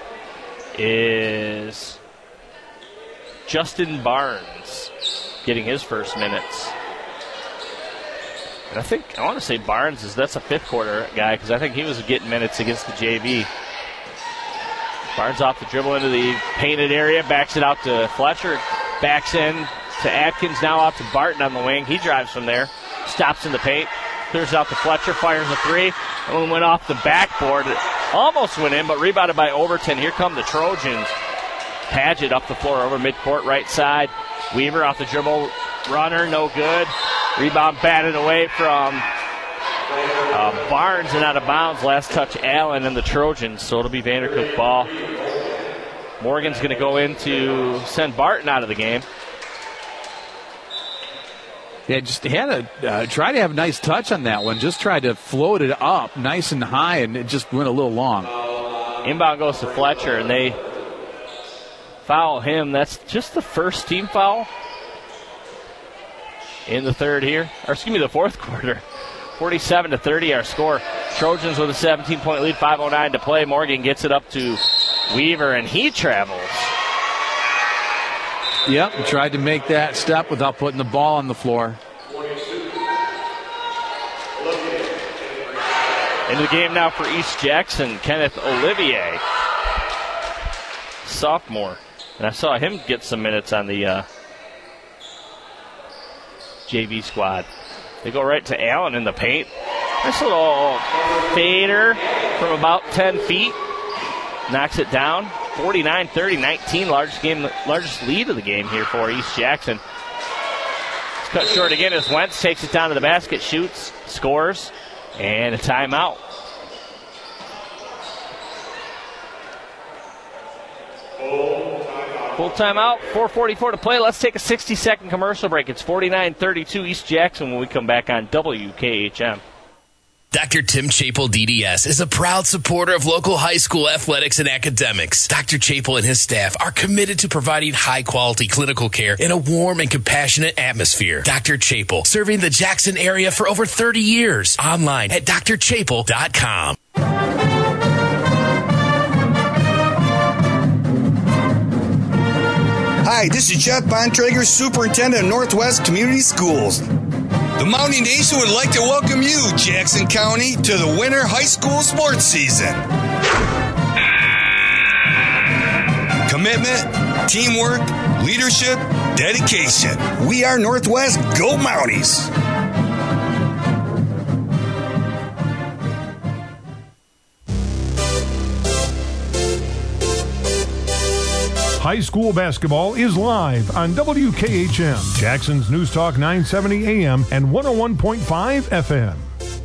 is Justin Barnes getting his first minutes. And I think, I want to say Barnes is, that's a fifth quarter guy, because I think he was getting minutes against the J V. Barnes off the dribble into the painted area, backs it out to Fletcher, backs in to Atkins, now out to Barton on the wing. He drives from there, stops in the paint, clears out to Fletcher, fires a three, and went off the backboard. It almost went in, but rebounded by Overton. Here come the Trojans. Paget up the floor over midcourt right side. Weaver off the dribble, runner, no good. Rebound batted away from uh, Barnes and out of bounds. Last touch Allen and the Trojans, so it'll be Vandercook ball. Morgan's going to go in to send Barton out of the game. Yeah, just had a uh, try to have a nice touch on that one. Just tried to float it up nice and high, and it just went a little long. Inbound goes to Fletcher, and they foul him. That's just the first team foul in the third here, or excuse me, the fourth quarter. forty-seven to thirty our score. Trojans with a seventeen-point lead, five oh nine to play. Morgan gets it up to Weaver, and he travels. Yep, he tried to make that step without putting the ball on the floor. Into the game now for East Jackson, Kenneth Olivier, sophomore. And I saw him get some minutes on the uh, J V squad. They go right to Allen in the paint. Nice little fader from about ten feet. Knocks it down. forty-nine thirty, nineteen, largest game, largest lead of the game here for East Jackson. It's cut short again as Wentz takes it down to the basket, shoots, scores, and a timeout. Full timeout. Full timeout, four forty-four to play. Let's take a sixty-second commercial break. It's forty-nine thirty-two East Jackson when we come back on W K H M. Doctor Tim Chapel, D D S, is a proud supporter of local high school athletics and academics. Doctor Chapel and his staff are committed to providing high-quality clinical care in a warm and compassionate atmosphere. Doctor Chapel, serving the Jackson area for over thirty years. Online at d r chapel dot com. Hi, this is Jeff Bontrager, Superintendent of Northwest Community Schools. The Mountain Nation would like to welcome you, Jackson County, to the winter high school sports season. Commitment, teamwork, leadership, dedication. We are Northwest. Go Mounties! High school basketball is live on W K H M, Jackson's News Talk nine seventy A M and one oh one point five F M.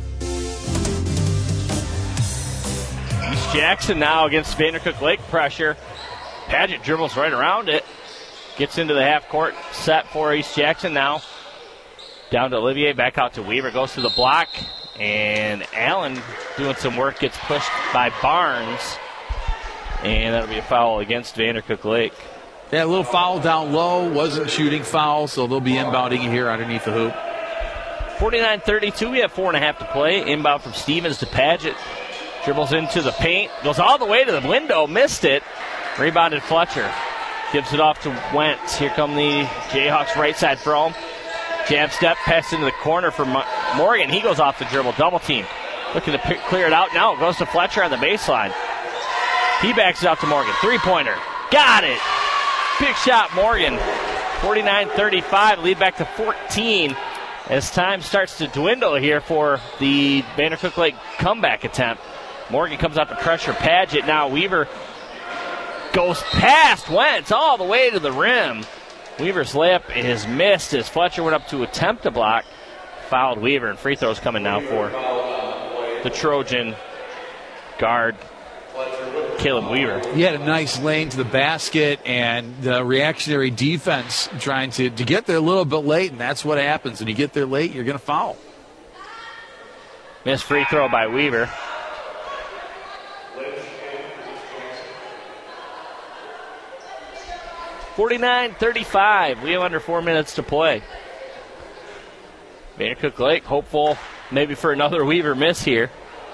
East Jackson now against Vandercook Lake pressure. Paget dribbles right around it. Gets into the half-court set for East Jackson now. Down to Olivier, back out to Weaver. Goes to the block, and Allen doing some work. Gets pushed by Barnes. And that'll be a foul against Vandercook Lake. Yeah, a little foul down low. Wasn't shooting foul, so they'll be inbounding here underneath the hoop. forty-nine thirty-two. We have four and a half to play. Inbound from Stevens to Paget. Dribbles into the paint. Goes all the way to the window. Missed it. Rebounded Fletcher. Gives it off to Wentz. Here come the Jayhawks right side throw. Jab step. Pass into the corner for Morgan. He goes off the dribble. Double team. Looking to pick, clear it out. Now it goes to Fletcher on the baseline. He backs it out to Morgan. Three-pointer. Got it. Big shot, Morgan. forty-nine thirty-five. Lead back to fourteen as time starts to dwindle here for the Vandercook Lake comeback attempt. Morgan comes out to pressure Paget. Now Weaver goes past Wentz all the way to the rim. Weaver's layup is missed as Fletcher went up to attempt to block. Fouled Weaver, and free throws coming now for the Trojan guard, Caleb Weaver. He had a nice lane to the basket, and the reactionary defense trying to, to get there a little bit late, and that's what happens. When you get there late, you're going to foul. Missed free throw by Weaver. forty-nine thirty-five. We have under four minutes to play. Vandercook Lake hopeful maybe for another Weaver miss here.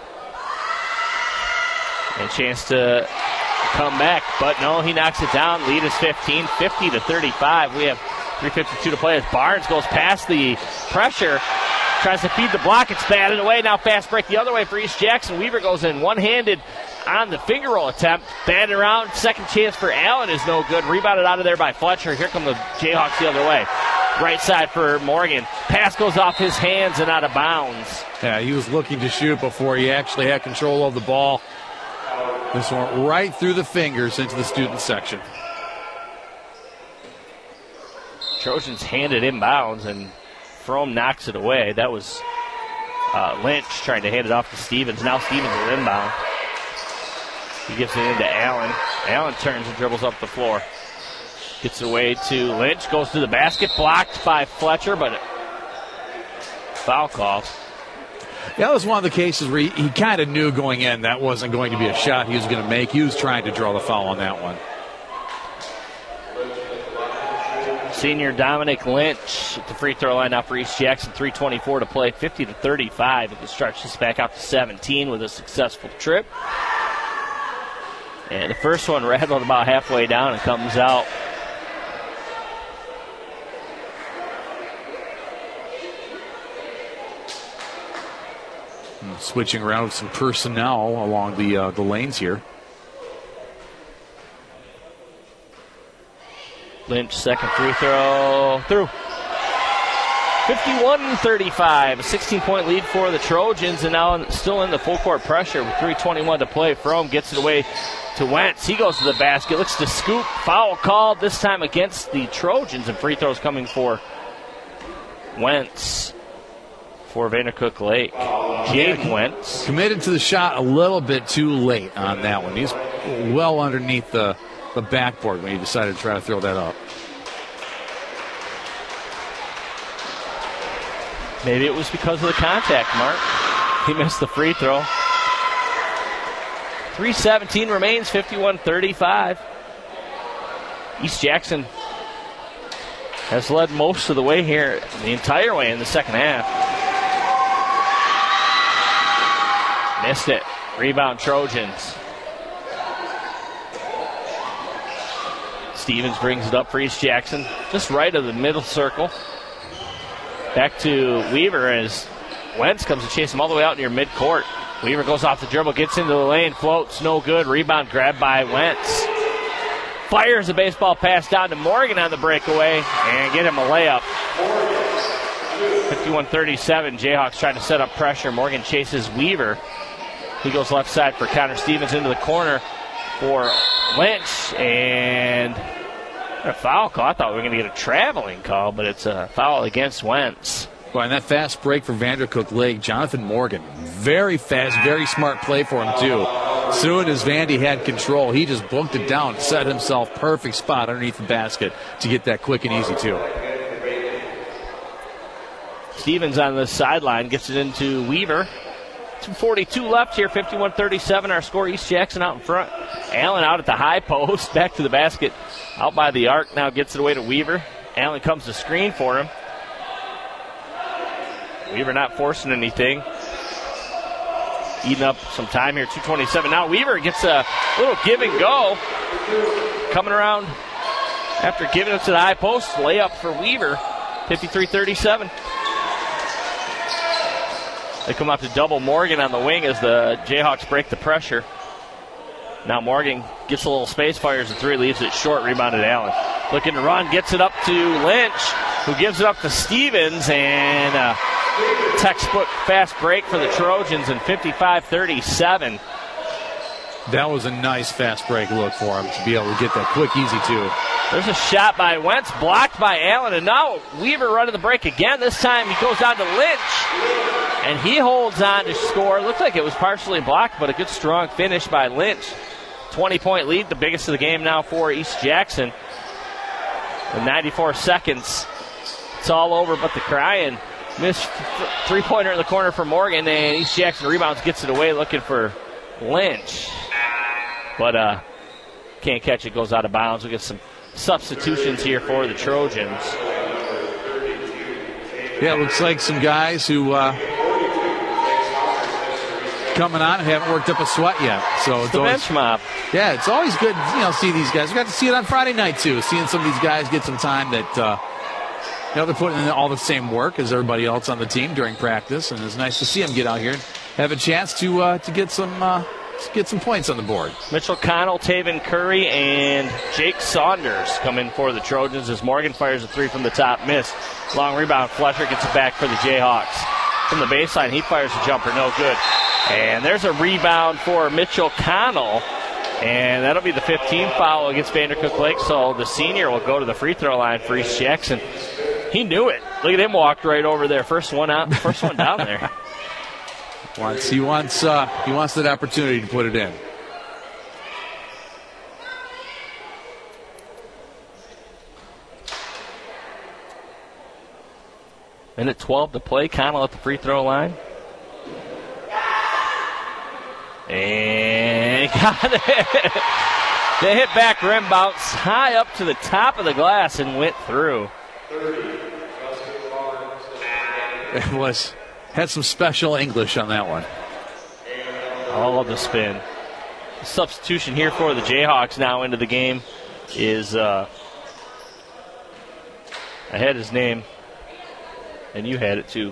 And a chance to come back, but no, he knocks it down. Lead is fifteen, fifty to thirty-five. We have three fifty-two to play as Barnes goes past the pressure, tries to feed the block. It's batted away. Now fast break the other way for East Jackson. Weaver goes in one-handed on the finger roll attempt. Batted around. Second chance for Allen is no good. Rebounded out of there by Fletcher. Here come the Jayhawks the other way. Right side for Morgan. Pass goes off his hands and out of bounds. Yeah, he was looking to shoot before he actually had control of the ball. This went right through the fingers into the student section. Trojans handed inbounds, and Fromm knocks it away. That was uh, Lynch trying to hand it off to Stevens. Now Stevens is inbound. He gives it into Allen. Allen turns and dribbles up the floor. Gets it away to Lynch. Goes to the basket. Blocked by Fletcher, but foul call. Yeah, that was one of the cases where he, he kind of knew going in that wasn't going to be a shot he was going to make. He was trying to draw the foul on that one. Senior Dominic Lynch at the free throw line now for East Jackson. three twenty-four to play, fifty to thirty-five. It can stretch this back out to seventeen with a successful trip. And the first one rattled about halfway down and comes out. Switching around with some personnel along the uh, the lanes here. Lynch, second free throw, through. fifty-one thirty-five, a sixteen-point lead for the Trojans, and now still in the full-court pressure with three twenty-one to play. Fromm gets it away to Wentz. He goes to the basket, looks to scoop. Foul called, this time against the Trojans, and free throws coming for Wentz for Vandercook Lake. Jaden Wentz. Committed to the shot a little bit too late on that one. He's well underneath the the backboard when he decided to try to throw that up. Maybe it was because of the contact, Mark. He missed the free throw. three seventeen remains, fifty-one thirty-five. East Jackson has led most of the way here, the entire way in the second half. Missed it. Rebound Trojans. Stevens brings it up for East Jackson, just right of the middle circle. Back to Weaver as Wentz comes to chase him all the way out near midcourt. Weaver goes off the dribble, gets into the lane, floats, no good. Rebound grabbed by Wentz. Fires a baseball pass down to Morgan on the breakaway and get him a layup. fifty-one thirty-seven, Jayhawks trying to set up pressure. Morgan chases Weaver. He goes left side for Connor Stevens into the corner for Lynch, and a foul call. I thought we were going to get a traveling call, but it's a foul against Wentz. Well, and that fast break for Vandercook Lake, Jonathan Morgan, very fast, very smart play for him, too. Soon as Vandy had control, he just booked it down, set himself perfect spot underneath the basket to get that quick and easy, too. Stevens on the sideline gets it into Weaver. two forty-two left here, fifty-one thirty-seven. Our score, East Jackson out in front. Allen out at the high post, back to the basket, out by the arc. Now gets it away to Weaver. Allen comes to screen for him. Weaver not forcing anything. Eating up some time here, two twenty-seven. Now Weaver gets a little give and go. Coming around after giving it to the high post. Layup for Weaver, fifty-three thirty-seven. They come out to double Morgan on the wing as the Jayhawks break the pressure. Now Morgan gets a little space, fires a three, leaves it short, rebounded Allen. Looking to run, gets it up to Lynch, who gives it up to Stevens, and a textbook fast break for the Trojans in fifty-five thirty-seven. That was a nice fast break look for him to be able to get that quick, easy two. There's a shot by Wentz, blocked by Allen, and now Weaver running the break again. This time he goes down to Lynch, and he holds on to score. Looks like it was partially blocked, but a good strong finish by Lynch. twenty-point lead, the biggest of the game now for East Jackson. In ninety-four seconds, it's all over but the crying. Missed three-pointer in the corner for Morgan, and East Jackson rebounds, gets it away looking for Lynch. But uh, can't catch it, goes out of bounds. We get some substitutions here for the Trojans. Yeah, it looks like some guys who uh, coming on and haven't worked up a sweat yet. So it's, it's the always, bench mob. Yeah, it's always good, you know, see these guys. We got to see it on Friday night too. Seeing some of these guys get some time that uh, you know they're putting in all the same work as everybody else on the team during practice, and it's nice to see them get out here and have a chance to uh, to get some. Uh, Get some points on the board. Mitchell Connell, Taven Curry, and Jake Saunders come in for the Trojans as Morgan fires a three from the top, miss. Long rebound, Fletcher gets it back for the Jayhawks. From the baseline, he fires a jumper, no good. And there's a rebound for Mitchell Connell, and that'll be the fifteenth foul against Vandercook Lake, so the senior will go to the free throw line for East Jackson. He knew it. Look at him walked right over there. First one out, first one down there. Wants, he wants uh, he wants that opportunity to put it in. Minute twelve to play. Connell at the free throw line. And got it. They hit back rim bounce high up to the top of the glass and went through. It was... Had some special English on that one. All of the spin. The substitution here for the Jayhawks now into the game is, uh, I had his name, and you had it too.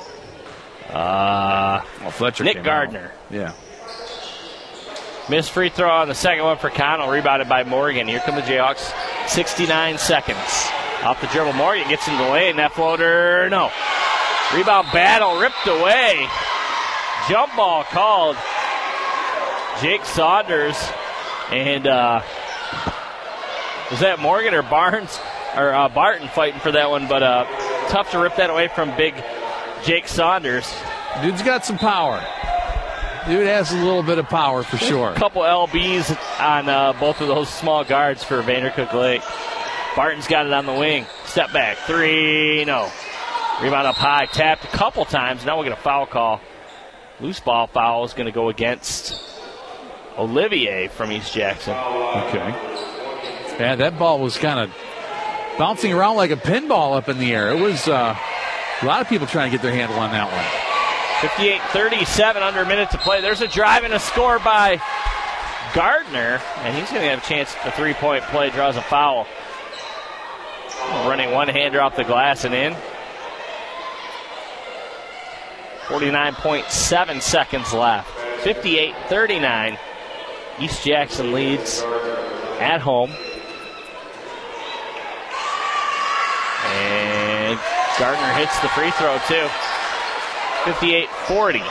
Uh, well, Fletcher Nick Gardner. Out. Yeah. Missed free throw on the second one for Connell, rebounded by Morgan. Here come the Jayhawks, sixty-nine seconds. Off the dribble, Morgan gets into the lane. That floater, no. Rebound battle ripped away. Jump ball called. Jake Saunders. And uh, was that Morgan or Barnes? Or uh, Barton fighting for that one, but uh, tough to rip that away from big Jake Saunders. Dude's got some power. dude has a little bit of power for sure. A couple L Bs on uh, both of those small guards for Vandercook Lake. Barton's got it on the wing. Step back. Three. No. Rebound up high. Tapped a couple times. Now we'll get a foul call. Loose ball foul is going to go against Olivier from East Jackson. Okay. Yeah, that ball was kind of bouncing around like a pinball up in the air. It was uh, a lot of people trying to get their handle on that one. fifty-eight thirty-seven, under a minute to play. There's a drive and a score by Gardner, and he's going to have a chance at the three-point play. Draws a foul. Running one-hander off the glass and in. forty-nine point seven seconds left. fifty-eight thirty-nine. East Jackson leads at home. And Gardner hits the free throw, too. fifty-eight forty.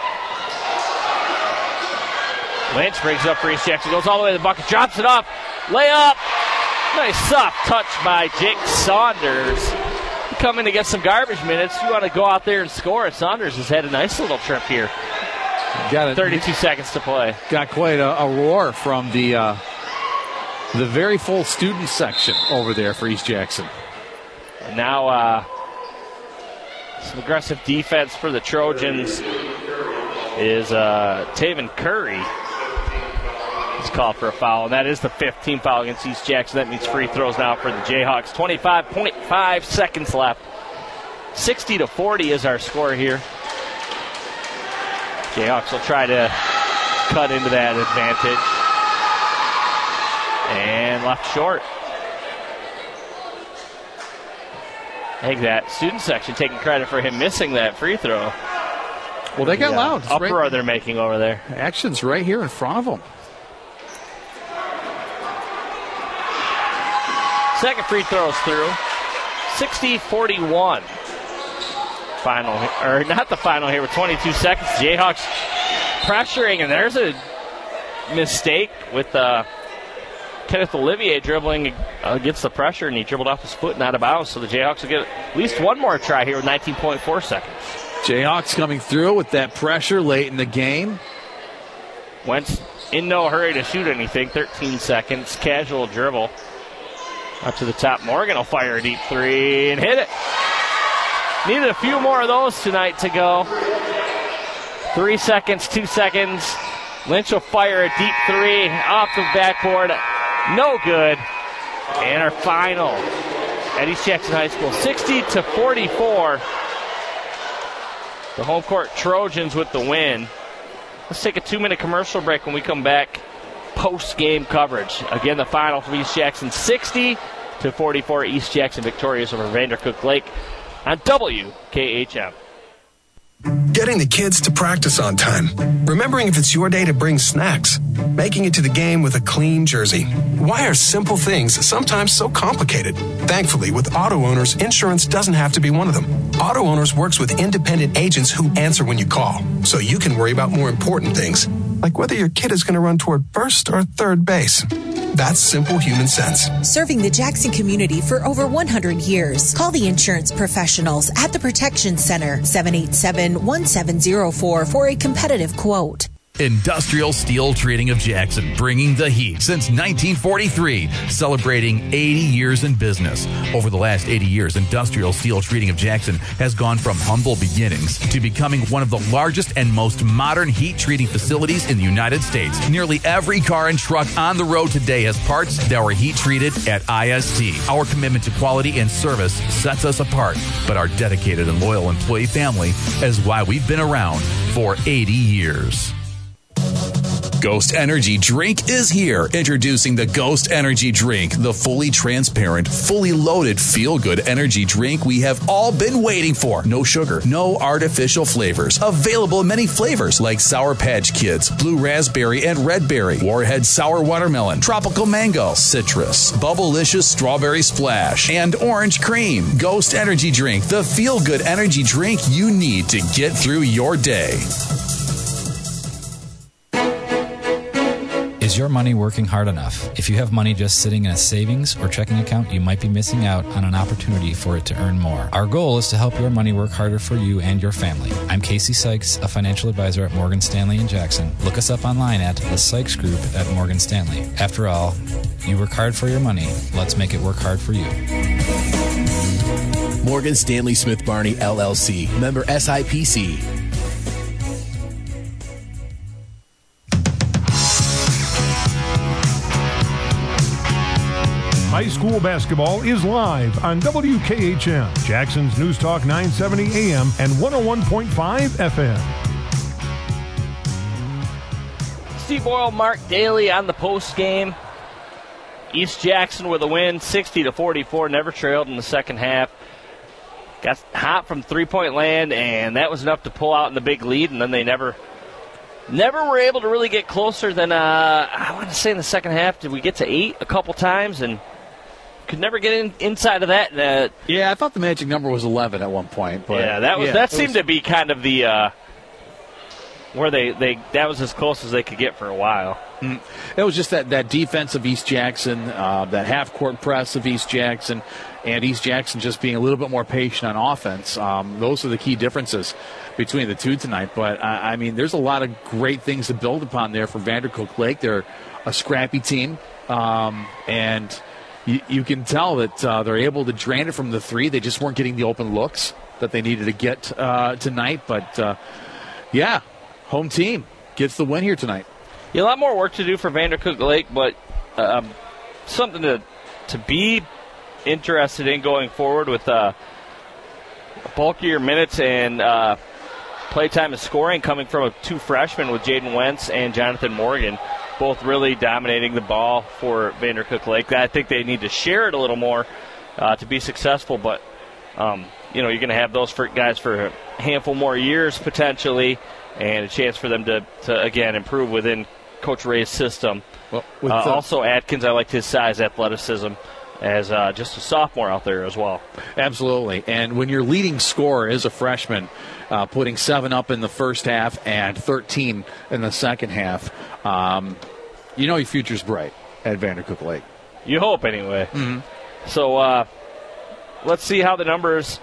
Lynch brings up for East Jackson. Goes all the way to the bucket. Drops it off. Layup. Nice soft touch by Jake Saunders. You come in to get some garbage minutes. You want to go out there and score. Saunders has had a nice little trip here. Got it. thirty-two seconds to play. Got quite a, a roar from the uh, the very full student section over there for East Jackson. And now uh, some aggressive defense for the Trojans is uh, Taven Curry. He's called for a foul, and that is the fifth team foul against East Jackson. That means free throws now for the Jayhawks. twenty-five point five seconds left. sixty to forty is our score here. Jayhawks will try to cut into that advantage. And left short. I think that student section taking credit for him missing that free throw. Well, they got the, uh, loud. It's uproar right, they're making over there. Action's right here in front of them. Second free throw is through. sixty forty-one. Final, or not the final here with twenty-two seconds. Jayhawks pressuring, and there's a mistake with uh, Kenneth Olivier dribbling against the pressure, and he dribbled off his foot and out of bounds. So the Jayhawks will get at least one more try here with nineteen point four seconds. Jayhawks coming through with that pressure late in the game. Wentz in no hurry to shoot anything. thirteen seconds. Casual dribble. Up to the top. Morgan will fire a deep three and hit it. Needed a few more of those tonight to go. Three seconds, two seconds. Lynch will fire a deep three off the backboard. No good. And our final at East Jackson High School, sixty to forty-four. The home court Trojans with the win. Let's take a two-minute commercial break. When we come back, post-game coverage. Again, the final for East Jackson, sixty to forty-four. East Jackson victorious over Vandercook Lake on W K H M. Getting the kids to practice on time. Remembering if it's your day to bring snacks. Making it to the game with a clean jersey. Why are simple things sometimes so complicated? Thankfully, with Auto Owners, insurance doesn't have to be one of them. Auto Owners works with independent agents who answer when you call, so you can worry about more important things, like whether your kid is going to run toward first or third base. That's simple human sense. Serving the Jackson community for over one hundred years. Call the insurance professionals at the Protection Center, seven eight seven, one seven zero four for a competitive quote. Industrial Steel Trading of Jackson, bringing the heat since nineteen forty-three, celebrating eighty years in business. Over the last eighty years, Industrial Steel Trading of Jackson has gone from humble beginnings to becoming one of the largest and most modern heat treating facilities in the United States. Nearly every car and truck on the road today has parts that were heat treated at I S T. Our commitment to quality and service sets us apart, but our dedicated and loyal employee family is why we've been around for eighty years. Ghost Energy Drink is here. Introducing the Ghost Energy Drink, the fully transparent, fully loaded, feel-good energy drink we have all been waiting for. No sugar, no artificial flavors. Available in many flavors like Sour Patch Kids, Blue Raspberry and Red Berry, Warhead Sour Watermelon, Tropical Mango, Citrus, Bubblicious Strawberry Splash, and Orange Cream. Ghost Energy Drink, the feel-good energy drink you need to get through your day. Is Is your money working hard enough? If you have money just sitting in a savings or checking account, you might be missing out on an opportunity for it to earn more. Our goal is to help your money work harder for you and your family. I'm Casey Sykes, a financial advisor at Morgan Stanley in Jackson. Look us up online at the Sykes Group at Morgan Stanley. After all, you work hard for your money. Let's make it work hard for you. Morgan Stanley Smith Barney, L L C. Member S I P C. High school basketball is live on W K H M, Jackson's News Talk nine seventy A M and one oh one point five F M. Steve Boyle, Mark Daly on the post game. East Jackson with a win, sixty to forty-four, never trailed in the second half. Got hot from three-point land, and that was enough to pull out in the big lead, and then they never never were able to really get closer than, uh, I want to say in the second half, did we get to eight a couple times, and could never get in, inside of that. Uh, yeah, I thought the magic number was eleven at one point. But yeah, that was yeah, that seemed was, to be kind of the uh, where they, they that was as close as they could get for a while. Mm. It was just that, that defense of East Jackson, uh, that half-court press of East Jackson, and East Jackson just being a little bit more patient on offense. Um, those are the key differences between the two tonight. But, uh, I mean, there's a lot of great things to build upon there for Vandercook Lake. They're a scrappy team, um, and you, you can tell that uh, they're able to drain it from the three. They just weren't getting the open looks that they needed to get uh, tonight. But, uh, yeah, home team gets the win here tonight. Yeah, a lot more work to do for Vandercook Lake, but um, something to to be interested in going forward with uh, bulkier minutes and uh, playtime and scoring coming from two freshmen with Jaden Wentz and Jonathan Morgan, both really dominating the ball for Vandercook Lake. I think they need to share it a little more uh, to be successful, but um, you know, you're going to have those for guys for a handful more years potentially, and a chance for them to, to again, improve within Coach Ray's system. Well, uh, also, Atkins, I liked his size, athleticism, as uh, just a sophomore out there as well. Absolutely. And when your leading scorer is a freshman, uh, putting seven up in the first half and thirteen in the second half, um, you know your future's bright at Vandercook Lake. You hope, anyway. Mm-hmm. So uh, let's see how the numbers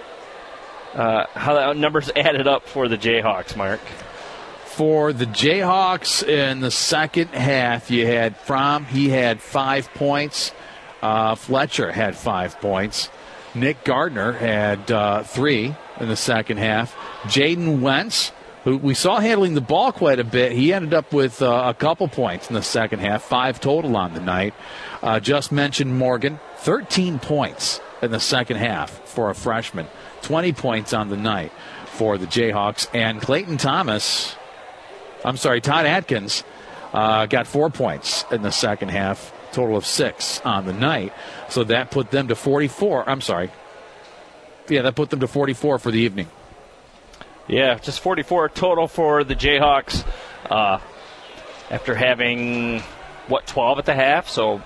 uh, how the numbers added up for the Jayhawks, Mark. For the Jayhawks in the second half, you had Fromm, he had five points. Uh, Fletcher had five points. Nick Gardner had uh, three in the second half. Jaden Wentz, who we saw handling the ball quite a bit, he ended up with uh, a couple points in the second half, five total on the night. Uh, just mentioned Morgan, thirteen points in the second half for a freshman, twenty points on the night for the Jayhawks. And Clayton Thomas... I'm sorry, Todd Atkins uh, got four points in the second half, total of six on the night. So that put them to forty-four. I'm sorry. Yeah, that put them to forty-four for the evening. Yeah, just forty-four total for the Jayhawks uh, after having, what, twelve at the half? So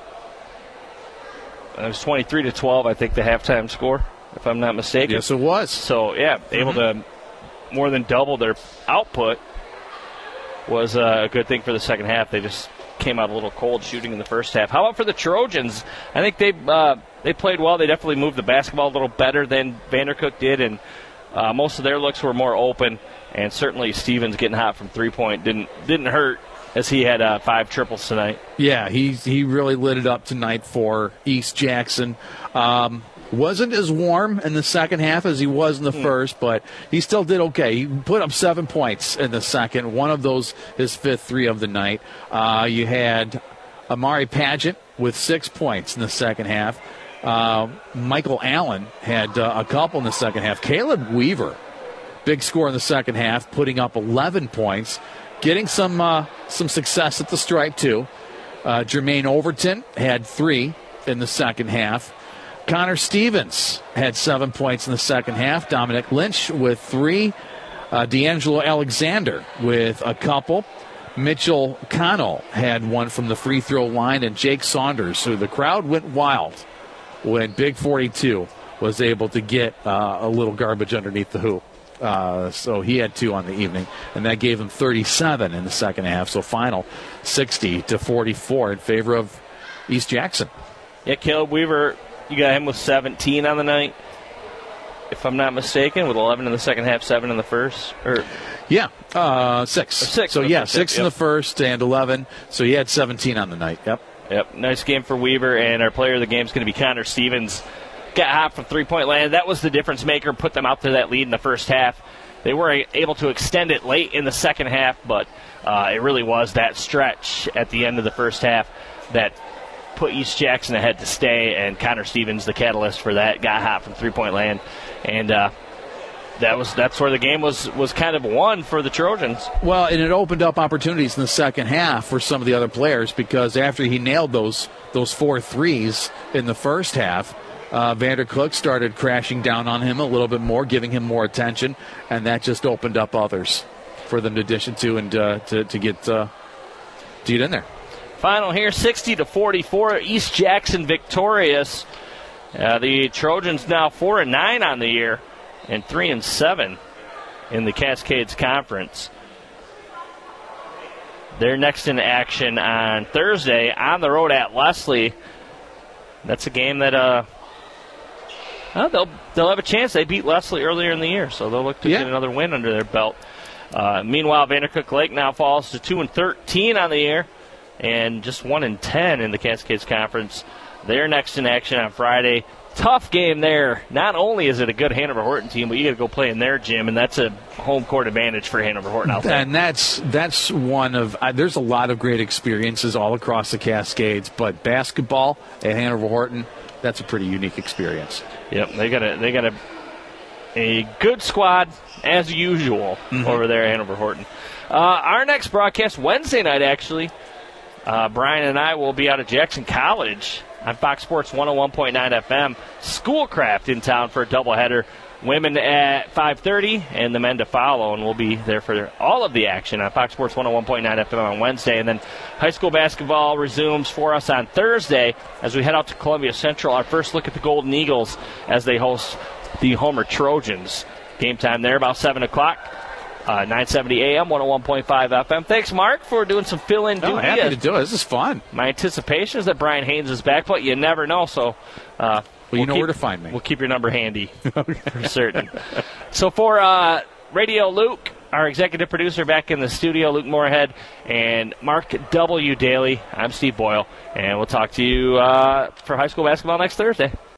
it was twenty-three to twelve, I think, the halftime score, if I'm not mistaken. Yes, it was. So, yeah, mm-hmm. able to more than double their output. Was a good thing for the second half. They just came out a little cold shooting in the first half. How about for the Trojans? I think they uh, they played well. They definitely moved the basketball a little better than Vandercook did, and uh, most of their looks were more open. And certainly Stevens getting hot from three-point didn't didn't hurt, as he had uh, five triples tonight. Yeah, he he really lit it up tonight for East Jackson. Um, wasn't as warm in the second half as he was in the mm. first, but he still did okay. He put up seven points in the second. One of those, his fifth three of the night. Uh, you had Amari Paget with six points in the second half. Uh, Michael Allen had uh, a couple in the second half. Caleb Weaver, big score in the second half, putting up eleven points, getting some uh, some success at the stripe too. Uh, Jermaine Overton had three in the second half. Connor Stevens had seven points in the second half. Dominic Lynch with three. Uh, D'Angelo Alexander with a couple. Mitchell Connell had one from the free throw line. And Jake Saunders, who the crowd went wild when Big forty-two was able to get uh, a little garbage underneath the hoop. Uh, so he had two on the evening, and that gave him thirty-seven in the second half. So final sixty to forty-four in favor of East Jackson. Yeah, Caleb Weaver, you got him with seventeen on the night, if I'm not mistaken, with eleven in the second half, seven in the first. Or yeah, uh, six. Or six. So yeah, six, six yep. in the first and eleven. So he had seventeen on the night. Yep. Yep. Nice game for Weaver, and our player of the game is going to be Connor Stevens. Got hot from three-point land. That was the difference maker, put them out to that lead in the first half. They were able to extend it late in the second half, but uh, it really was that stretch at the end of the first half that put East Jackson ahead to stay, and Connor Stevens, the catalyst for that, got hot from three-point land. And uh, that was that's where the game was, was kind of won for the Trojans. Well, and it opened up opportunities in the second half for some of the other players, because after he nailed those those four threes in the first half, Uh, Vandercook started crashing down on him a little bit more, giving him more attention, and that just opened up others for them to dish it to and uh, to, to get uh, to get in there. Final here, sixty to forty-four. East Jackson victorious. Uh, the Trojans now four and nine on the year, and three and seven in the Cascades Conference. They're next in action on Thursday on the road at Leslie. That's a game that. Uh, Uh, they'll they'll have a chance. They beat Leslie earlier in the year, so they'll look to yeah. get another win under their belt. Uh, meanwhile, Vandercook Lake now falls to two and thirteen on the year, and just one and ten in the Cascades Conference. They're next in action on Friday. Tough game there. Not only is it a good Hanover Horton team, but you got to go play in their gym, and that's a home court advantage for Hanover Horton out there. And that's that's one of uh, there's a lot of great experiences all across the Cascades, but basketball at Hanover Horton, that's a pretty unique experience. Yep, they got a they got a a good squad as usual mm-hmm. over there at Hanover Horton. Uh, our next broadcast Wednesday night, actually, uh, Brian and I will be out at Jackson College on Fox Sports one oh one point nine F M. Schoolcraft in town for a doubleheader. Women at five thirty and the men to follow, and we'll be there for all of the action on Fox Sports one oh one point nine F M on Wednesday. And then high school basketball resumes for us on Thursday as we head out to Columbia Central. Our first look at the Golden Eagles as they host the Homer Trojans. Game time there about seven o'clock, uh, nine seventy A M, one oh one point five F M. Thanks, Mark, for doing some fill-in oh, duty. Happy to do it. This is fun. My anticipation is that Brian Haynes is back, but you never know, so... Uh, Well, you we'll know keep, where to find me. We'll keep your number handy for certain. So for uh, Radio Luke, our executive producer back in the studio, Luke Moorhead, and Mark W. Daly, I'm Steve Boyle, and we'll talk to you uh, for high school basketball next Thursday.